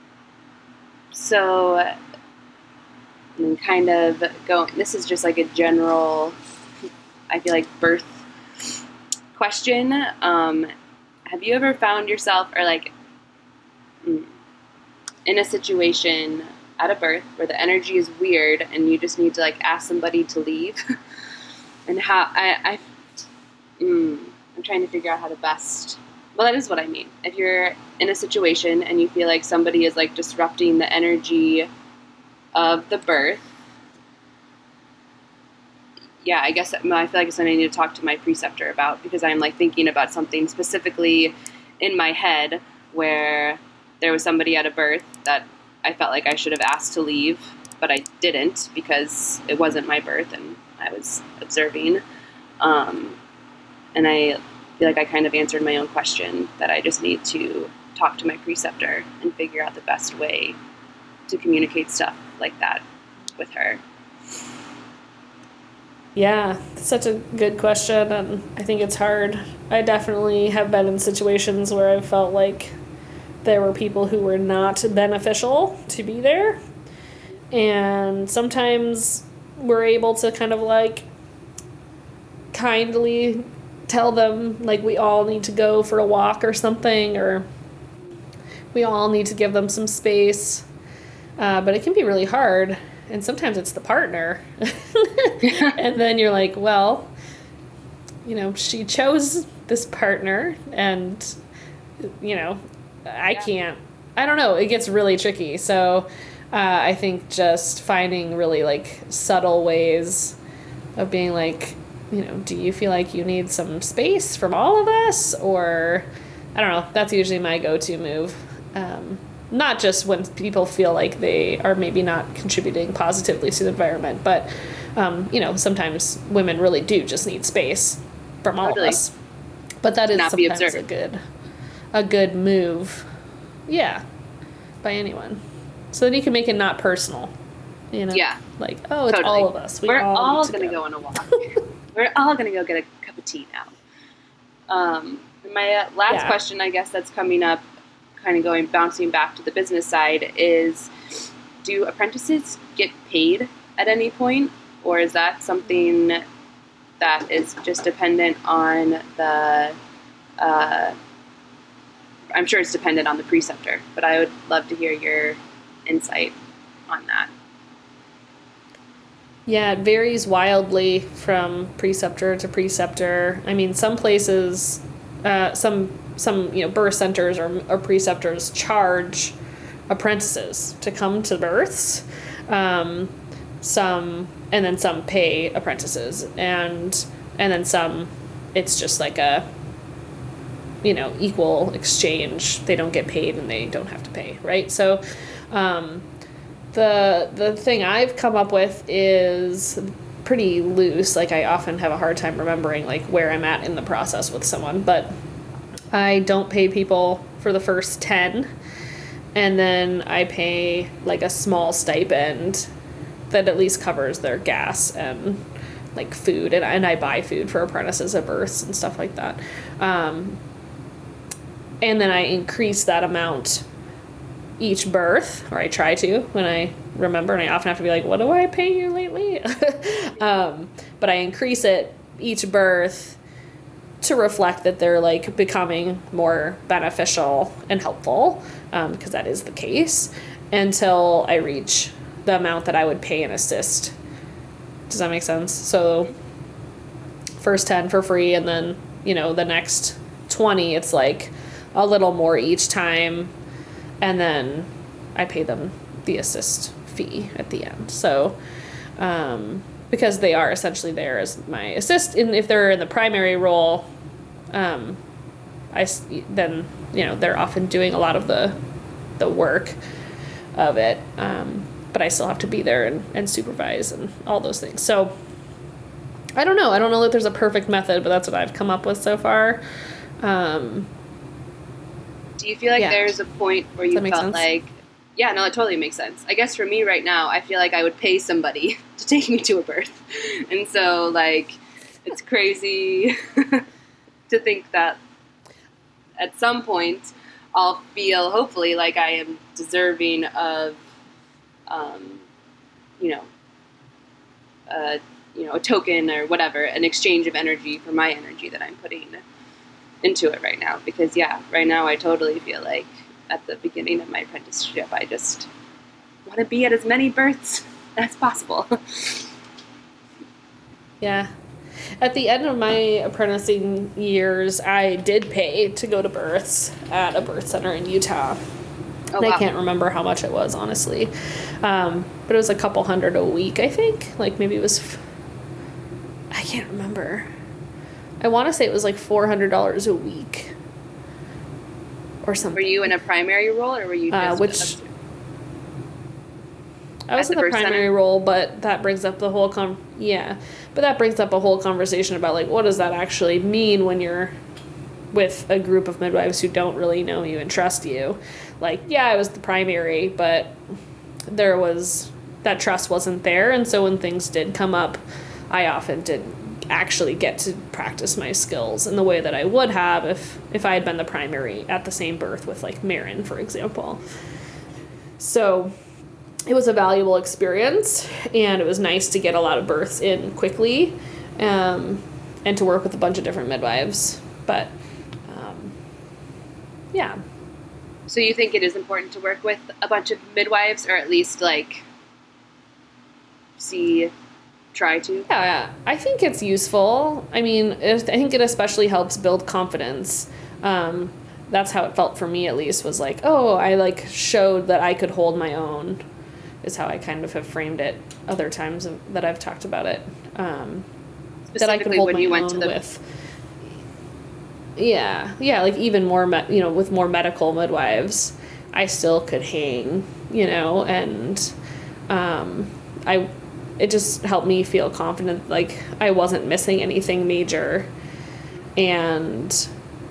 so, and kind of this is just a general, I feel birth question. Have you ever found yourself, or in a situation at a birth where the energy is weird and you just need to ask somebody to leave? And how I'm trying to figure out how to best. Well, that is what I mean. If you're in a situation and you feel like somebody is disrupting the energy of the birth, I guess I feel like it's something I need to talk to my preceptor about, because I'm thinking about something specifically in my head where there was somebody at a birth that I felt like I should have asked to leave, but I didn't, because it wasn't my birth and I was observing. And I feel like I kind of answered my own question, that I just need to talk to my preceptor and figure out the best way to communicate stuff like that with her? Yeah, such a good question, and I think it's hard. I definitely have been in situations where I've felt like there were people who were not beneficial to be there, and sometimes we're able to kind of like kindly tell them like we all need to go for a walk or something, or we all need to give them some space, but it can be really hard. And sometimes it's the partner. And then you're like, well, she chose this partner, and, I can't. I don't know. It gets really tricky. So I think just finding really, like, subtle ways of being like, do you feel like you need some space from all of us? Or, I don't know. That's usually my go-to move. Not just when people feel like they are maybe not contributing positively to the environment, but, sometimes women really do just need space from all of us. But that is sometimes a good move. Yeah. By anyone. So then you can make it not personal. Yeah. Like, oh, it's all of us. We're all going to go on a walk. We're all going to go get a cup of tea now. My last question, I guess, that's coming up, kind of bouncing back to the business side, is do apprentices get paid at any point, or is that something that is just dependent on the I'm sure it's dependent on the preceptor, but I would love to hear your insight on that. Yeah, it varies wildly from preceptor to preceptor. I mean, some places, some birth centers or preceptors charge apprentices to come to births. Some pay apprentices, and then some, it's just like a equal exchange. They don't get paid and they don't have to pay, right? So the thing I've come up with is pretty loose. Like, I often have a hard time remembering like where I'm at in the process with someone, but I don't pay people for the first 10, and then I pay like a small stipend that at least covers their gas and like food, and I buy food for apprentices at births and stuff like that. And then I increase that amount each birth, or I try to when I remember, and I often have to be like, what do I pay you lately? But I increase it each birth to reflect that they're like becoming more beneficial and helpful, because that is the case, until I reach the amount that I would pay an assist. Does that make sense? So first 10 for free, and then, the next 20, it's like a little more each time, and then I pay them the assist fee at the end. So, because they are essentially there as my assist, and if they're in the primary role, then they're often doing a lot of the work of it, but I still have to be there and supervise and all those things. So I don't know that there's a perfect method, but that's what I've come up with so far. Do you feel like there's a point where you felt like, yeah, no, it totally makes sense. I guess for me right now, I feel like I would pay somebody to take me to a birth. And so, like, it's crazy to think that at some point I'll feel, hopefully, like I am deserving of, a token or whatever, an exchange of energy for my energy that I'm putting into it right now. Because, right now I totally feel like at the beginning of my apprenticeship, I just want to be at as many births as possible. Yeah. At the end of my apprenticing years, I did pay to go to births at a birth center in Utah. Oh, wow. I can't remember how much it was, honestly. But it was a couple $100 a week, I think. Like, maybe it was... I can't remember. I want to say it was like $400 a week or something. Were you in a primary role, or were you just... I was in the primary role, but that brings up the whole but that brings up a whole conversation about, like, what does that actually mean when you're with a group of midwives who don't really know you and trust you? Like, I was the primary, but that trust wasn't there. And so when things did come up, I often didn't actually get to practice my skills in the way that I would have if I had been the primary at the same birth with like Marin, for example. So it was a valuable experience, and it was nice to get a lot of births in quickly, and to work with a bunch of different midwives. But yeah. So you think it is important to work with a bunch of midwives, or at least like try to? Yeah, I think it's useful. I mean, I think it especially helps build confidence. That's how it felt for me, at least, was like, oh, I like showed that I could hold my own, is how I kind of have framed it other times that I've talked about it. That I could hold my own with. Yeah, like even more, with more medical midwives, I still could hang, and it just helped me feel confident, like I wasn't missing anything major, and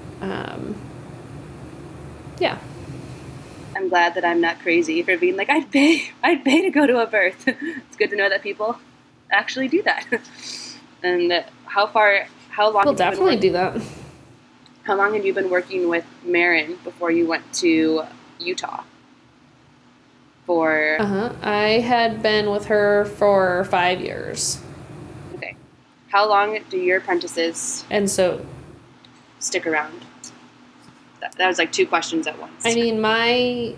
yeah. I'm glad that I'm not crazy for being like, I'd pay to go to a birth. It's good to know that people actually do that. And how long? We'll definitely do that. How long have you been working with Marin before you went to Utah? I had been with her for 5 years. Okay. How long do your apprentices stick around? That was like two questions at once. I mean, my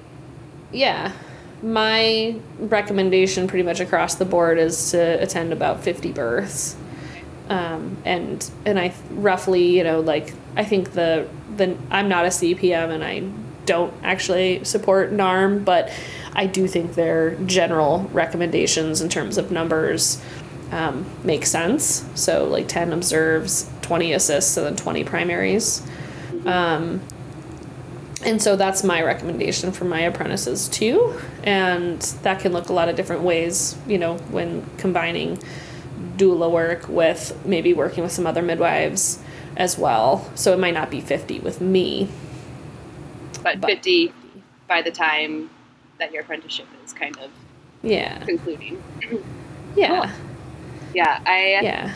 recommendation pretty much across the board is to attend about 50 births. And I roughly, I think I'm not a CPM and I don't actually support NARM, but I do think their general recommendations in terms of numbers make sense. So like 10 observes, 20 assists, and then 20 primaries. And so that's my recommendation for my apprentices too. And that can look a lot of different ways, when combining doula work with maybe working with some other midwives as well. So it might not be 50 with me. But 50 by the time that your apprenticeship is kind of concluding. Yeah. Cool. Yeah,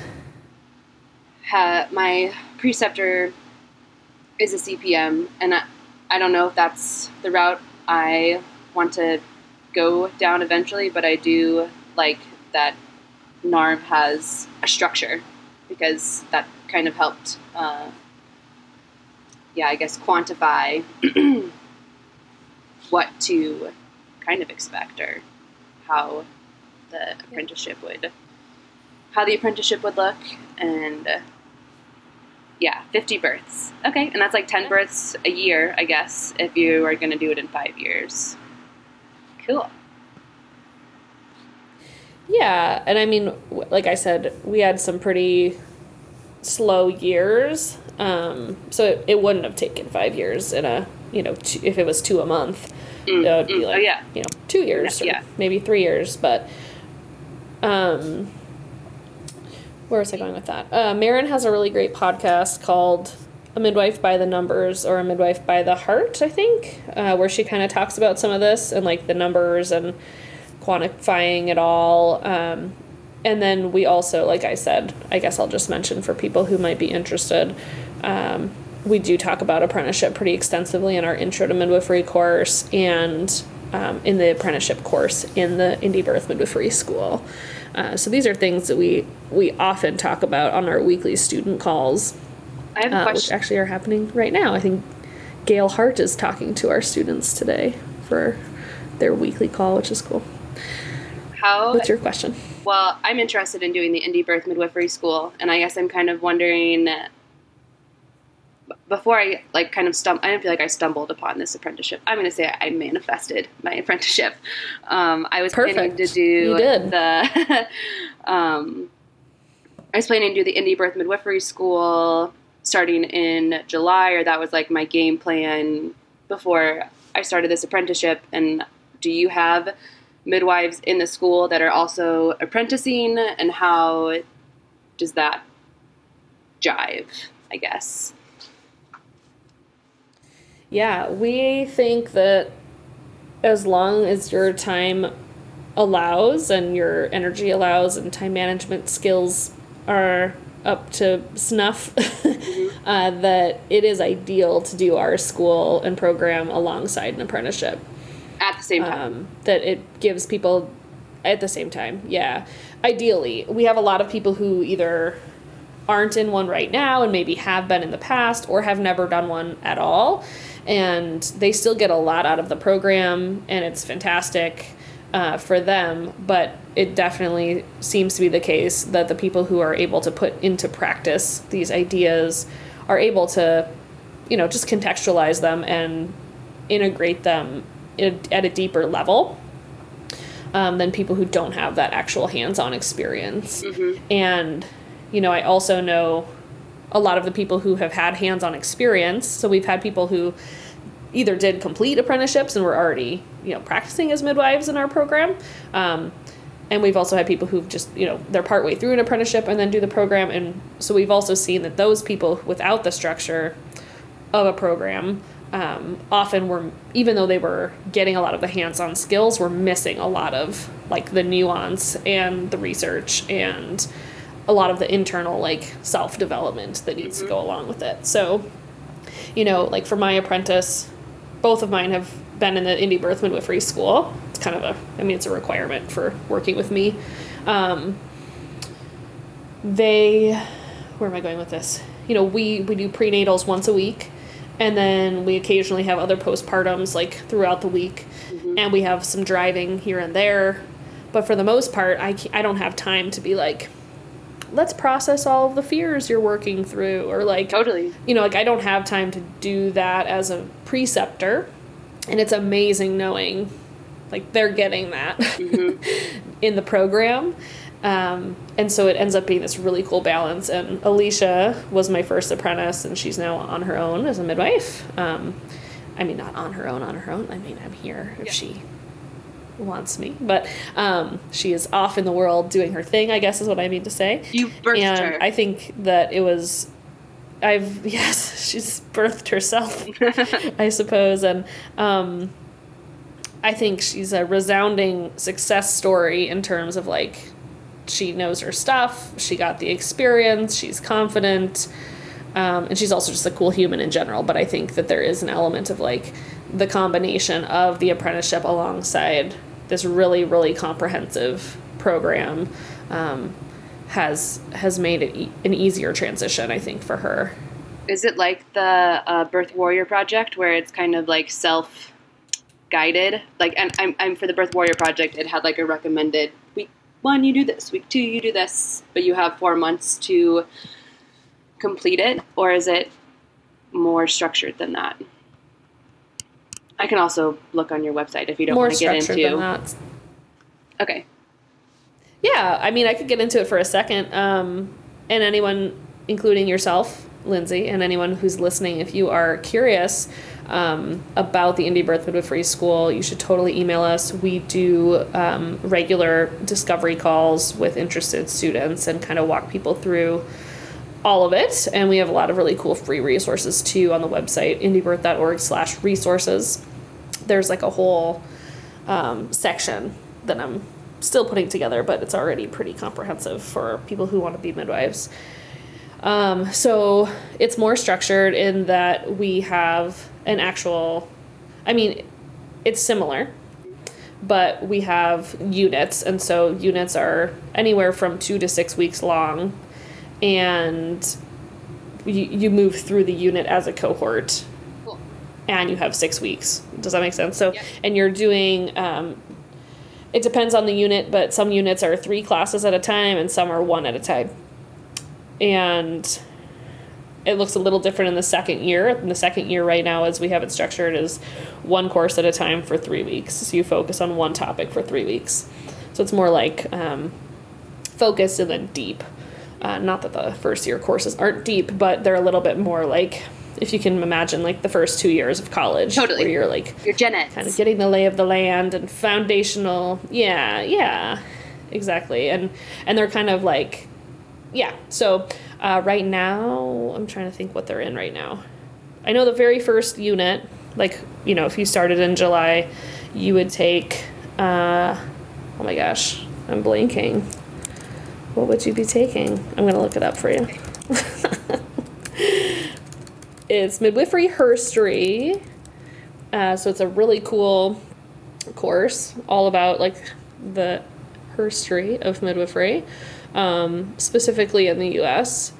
my preceptor is a CPM, and I don't know if that's the route I want to go down eventually, but I do like that NARM has a structure, because that kind of helped, I guess, quantify what to kind of expect, or how the apprenticeship would look. And 50 births. Okay, and that's like 10 births a year, I guess, if you are going to do it in 5 years. Cool. Yeah, and I mean, like I said, we had some pretty slow years, so it wouldn't have taken 5 years in a, if it was 2 a month, it would be like, 2 years, or maybe 3 years, but, where was I going with that? Marin has a really great podcast called A Midwife by the Numbers, or A Midwife by the Heart, I think, where she kind of talks about some of this and like the numbers and quantifying it all. And then we also, like I said, I guess I'll just mention for people who might be interested, we do talk about apprenticeship pretty extensively in our Intro to Midwifery course, and in the apprenticeship course in the Indie Birth Midwifery School. So these are things that we often talk about on our weekly student calls, I have a question. Which actually are happening right now. I think Gail Hart is talking to our students today for their weekly call, which is cool. What's your question? Well, I'm interested in doing the Indie Birth Midwifery School, and I guess I'm kind of wondering, before I I don't feel like I stumbled upon this apprenticeship. I'm going to say I manifested my apprenticeship. I was planning to do you did. I was planning to do the Indie Birth Midwifery School starting in July, or that was like my game plan before I started this apprenticeship. And do you have midwives in the school that are also apprenticing, and how does that jive, I guess? Yeah, we think that as long as your time allows and your energy allows and time management skills are up to snuff, that it is ideal to do our school and program alongside an apprenticeship. At the same time. That it gives people at the same time. Yeah. Ideally, we have a lot of people who either aren't in one right now and maybe have been in the past or have never done one at all. And they still get a lot out of the program, and it's fantastic for them. But it definitely seems to be the case that the people who are able to put into practice these ideas are able to, just contextualize them and integrate them at a deeper level than people who don't have that actual hands-on experience. And, I also know a lot of the people who have had hands-on experience. So we've had people who either did complete apprenticeships and were already, practicing as midwives in our program. And we've also had people who've just, they're partway through an apprenticeship and then do the program. And so we've also seen that those people without the structure of a program often were, even though they were getting a lot of the hands-on skills, were missing a lot of the nuance and the research and a lot of the internal self-development that needs to go along with it. So, for my apprentice, both of mine have been in the Indie Birth Midwifery School. It's kind of it's a requirement for working with me. Where am I going with this? We do prenatals once a week. And then we occasionally have other postpartums throughout the week, and we have some driving here and there. But for the most part, I don't have time to be let's process all of the fears you're working through, or totally. I don't have time to do that as a preceptor. And it's amazing knowing they're getting that in the program. And so it ends up being this really cool balance. And Alicia was my first apprentice, and she's now on her own as a midwife. Not on her own. I'm here if she wants me. But she is off in the world doing her thing, I guess is what I mean to say. You birthed her. I think that it was... she's birthed herself, I suppose. And I think she's a resounding success story in terms of she knows her stuff, she got the experience, she's confident, and she's also just a cool human in general. But I think that there is an element of the combination of the apprenticeship alongside this really, really comprehensive program has made it an easier transition, I think, for her. Is it like the Birth Warrior Project, where it's kind of self-guided? And I'm for the Birth Warrior Project, it had a recommended week 1 you do this, week 2 you do this, but you have 4 months to complete it? Or is it more structured than that? I can also look on your website if you don't want to get into... More structured than that. Okay. Yeah, I could get into it for a second. And anyone, including yourself, Lindsay, and anyone who's listening, if you are curious about the Indie Birth Midwifery School, you should totally email us. We do regular discovery calls with interested students and kind of walk people through all of it. And we have a lot of really cool free resources too on the website, indiebirth.org/resources. There's a whole section that I'm still putting together, but it's already pretty comprehensive for people who want to be midwives. So it's more structured in that we have an actual, it's similar, but we have units. And so units are anywhere from 2 to 6 weeks long, and you move through the unit as a cohort. Cool. And you have 6 weeks. Does that make sense? So, yep. And you're doing, it depends on the unit, but some units are 3 classes at a time and some are 1 at a time. And it looks a little different in the second year. In the second year right now, as we have it structured, is 1 course at a time for 3 weeks. So you focus on 1 topic for 3 weeks. So it's more focused and then deep. Not that the first year courses aren't deep, but they're a little bit more if you can imagine the first 2 years of college. Totally. Where you're your gen eds. kind of getting the lay of the land and foundational. Yeah, exactly. And they're kind of yeah. So right now, I'm trying to think what they're in right now. I know the very first unit, if you started in July, you would take, I Oh my gosh, I'm blanking. What would you be taking? I'm going to look it up for you. It's midwifery herstory. So it's a really cool course all about like the herstory of midwifery, specifically in the US.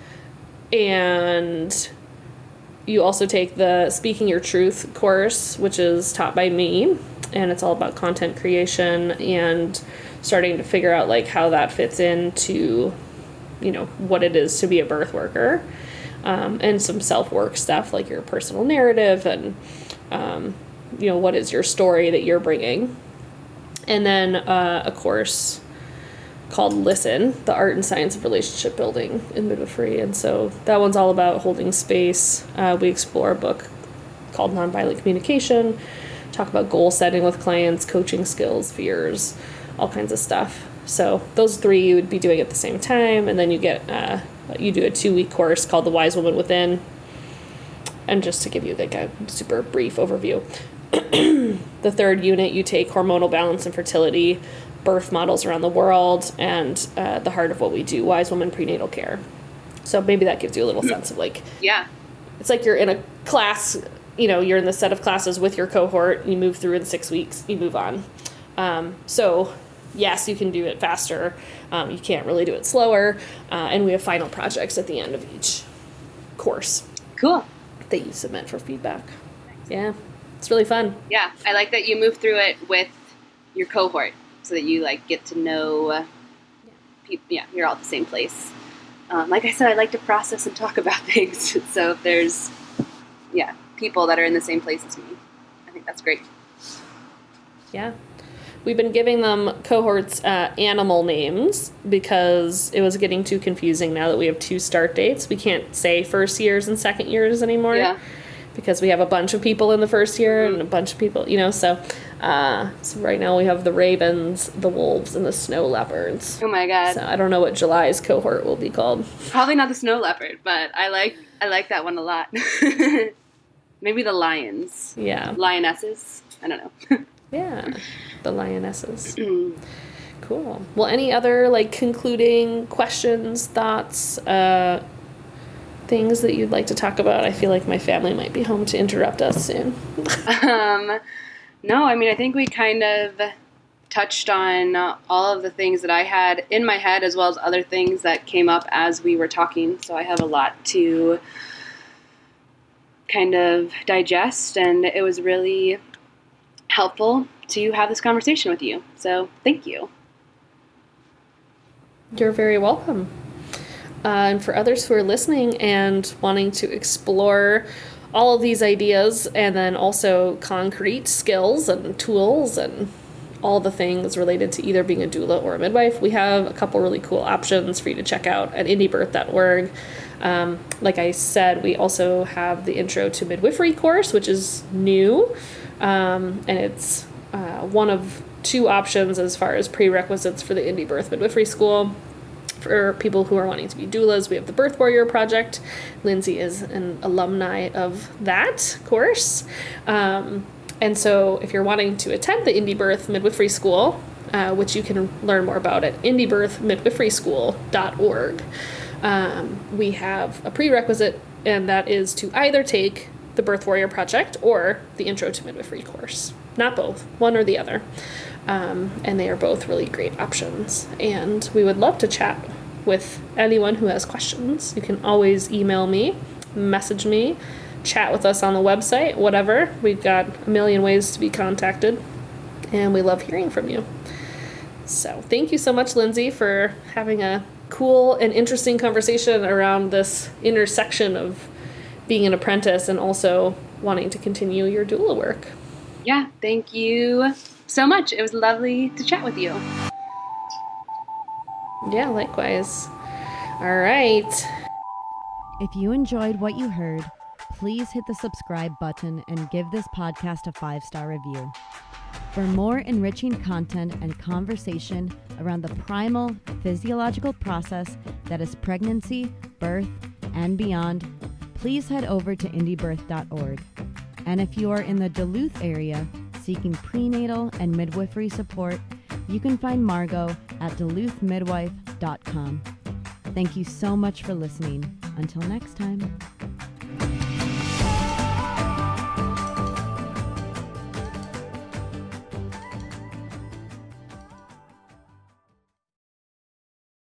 And you also take the Speaking Your Truth course, which is taught by me, and it's all about content creation and starting to figure out like how that fits into, you know, what it is to be a birth worker, and some self-work stuff like your personal narrative and, you know, what is your story that you're bringing. And then a course called Listen, the Art and Science of Relationship Building in Midwifery. And so that one's all about holding space. We explore a book called Nonviolent Communication, talk about goal setting with clients, coaching skills, fears, all kinds of stuff. So those three you would be doing at the same time, and then you get you do a 2-week course called The Wise Woman Within. And just to give you like a super brief overview, the third unit you take hormonal balance and fertility, birth models around the world, and the heart of what we do, Wise Woman Prenatal Care. So maybe that gives you a little sense of like, yeah, it's like you're in a class, you know, you're in the set of classes with your cohort, you move through in 6 weeks, you move on. So yes, you can do it faster. You can't really do it slower. And we have final projects at the end of each course. Cool. That you submit for feedback. Yeah, it's really fun. Yeah, I like that you move through it with your cohort so that you like get to know people. Yeah, you're all at the same place. Like I said, I like to process and talk about things. So if there's, people that are in the same place as me, I think that's great. Yeah. We've been giving them cohorts animal names because it was getting too confusing now that we have 2 start dates. We can't say first years and second years anymore. Yeah. Because we have a bunch of people in the first year and a bunch of people, you know, so right now we have the ravens, the wolves, and the snow leopards. Oh my God. So I don't know what July's cohort will be called. Probably not the snow leopard, but I like that one a lot. Maybe the lions. Yeah. Lionesses. I don't know. Yeah. The lionesses. Cool. Well, any other like concluding questions, thoughts, things that you'd like to talk about? I feel like my family might be home to interrupt us soon. No, I mean, I think we kind of touched on all of the things that I had in my head as well as other things that came up as we were talking. So I have a lot to kind of digest, and it was really helpful to have this conversation with you. So thank you. You're very welcome. And for others who are listening and wanting to explore all of these ideas and then also concrete skills and tools and all the things related to either being a doula or a midwife, we have a couple really cool options for you to check out at indiebirth.org. Like I said, we also have the Intro to Midwifery course, which is new, and it's one of 2 options as far as prerequisites for the Indie Birth Midwifery School. For people who are wanting to be doulas, we have the Birth Warrior Project. Lindsay is an alumni of that course. And so if you're wanting to attend the Indie Birth Midwifery School, which you can learn more about at indiebirthmidwiferyschool.org, we have a prerequisite, and that is to either take the Birth Warrior Project or the Intro to Midwifery course. Not both, one or the other. And they are both really great options. And we would love to chat with anyone who has questions. You can always email me, message me, chat with us on the website, whatever. We've got a million ways to be contacted, and we love hearing from you. So thank you so much, Lindsay, for having a cool and interesting conversation around this intersection of being an apprentice and also wanting to continue your doula work. Yeah, thank you so much. It was lovely to chat with you. Yeah, likewise. All right. If you enjoyed what you heard, please hit the subscribe button and give this podcast a 5-star review. For more enriching content and conversation around the primal physiological process that is pregnancy, birth, and beyond, please head over to indiebirth.org. And if you are in the Duluth area seeking prenatal and midwifery support, You can find Margot at DuluthMidwife.com. Thank you so much for listening. Until next time.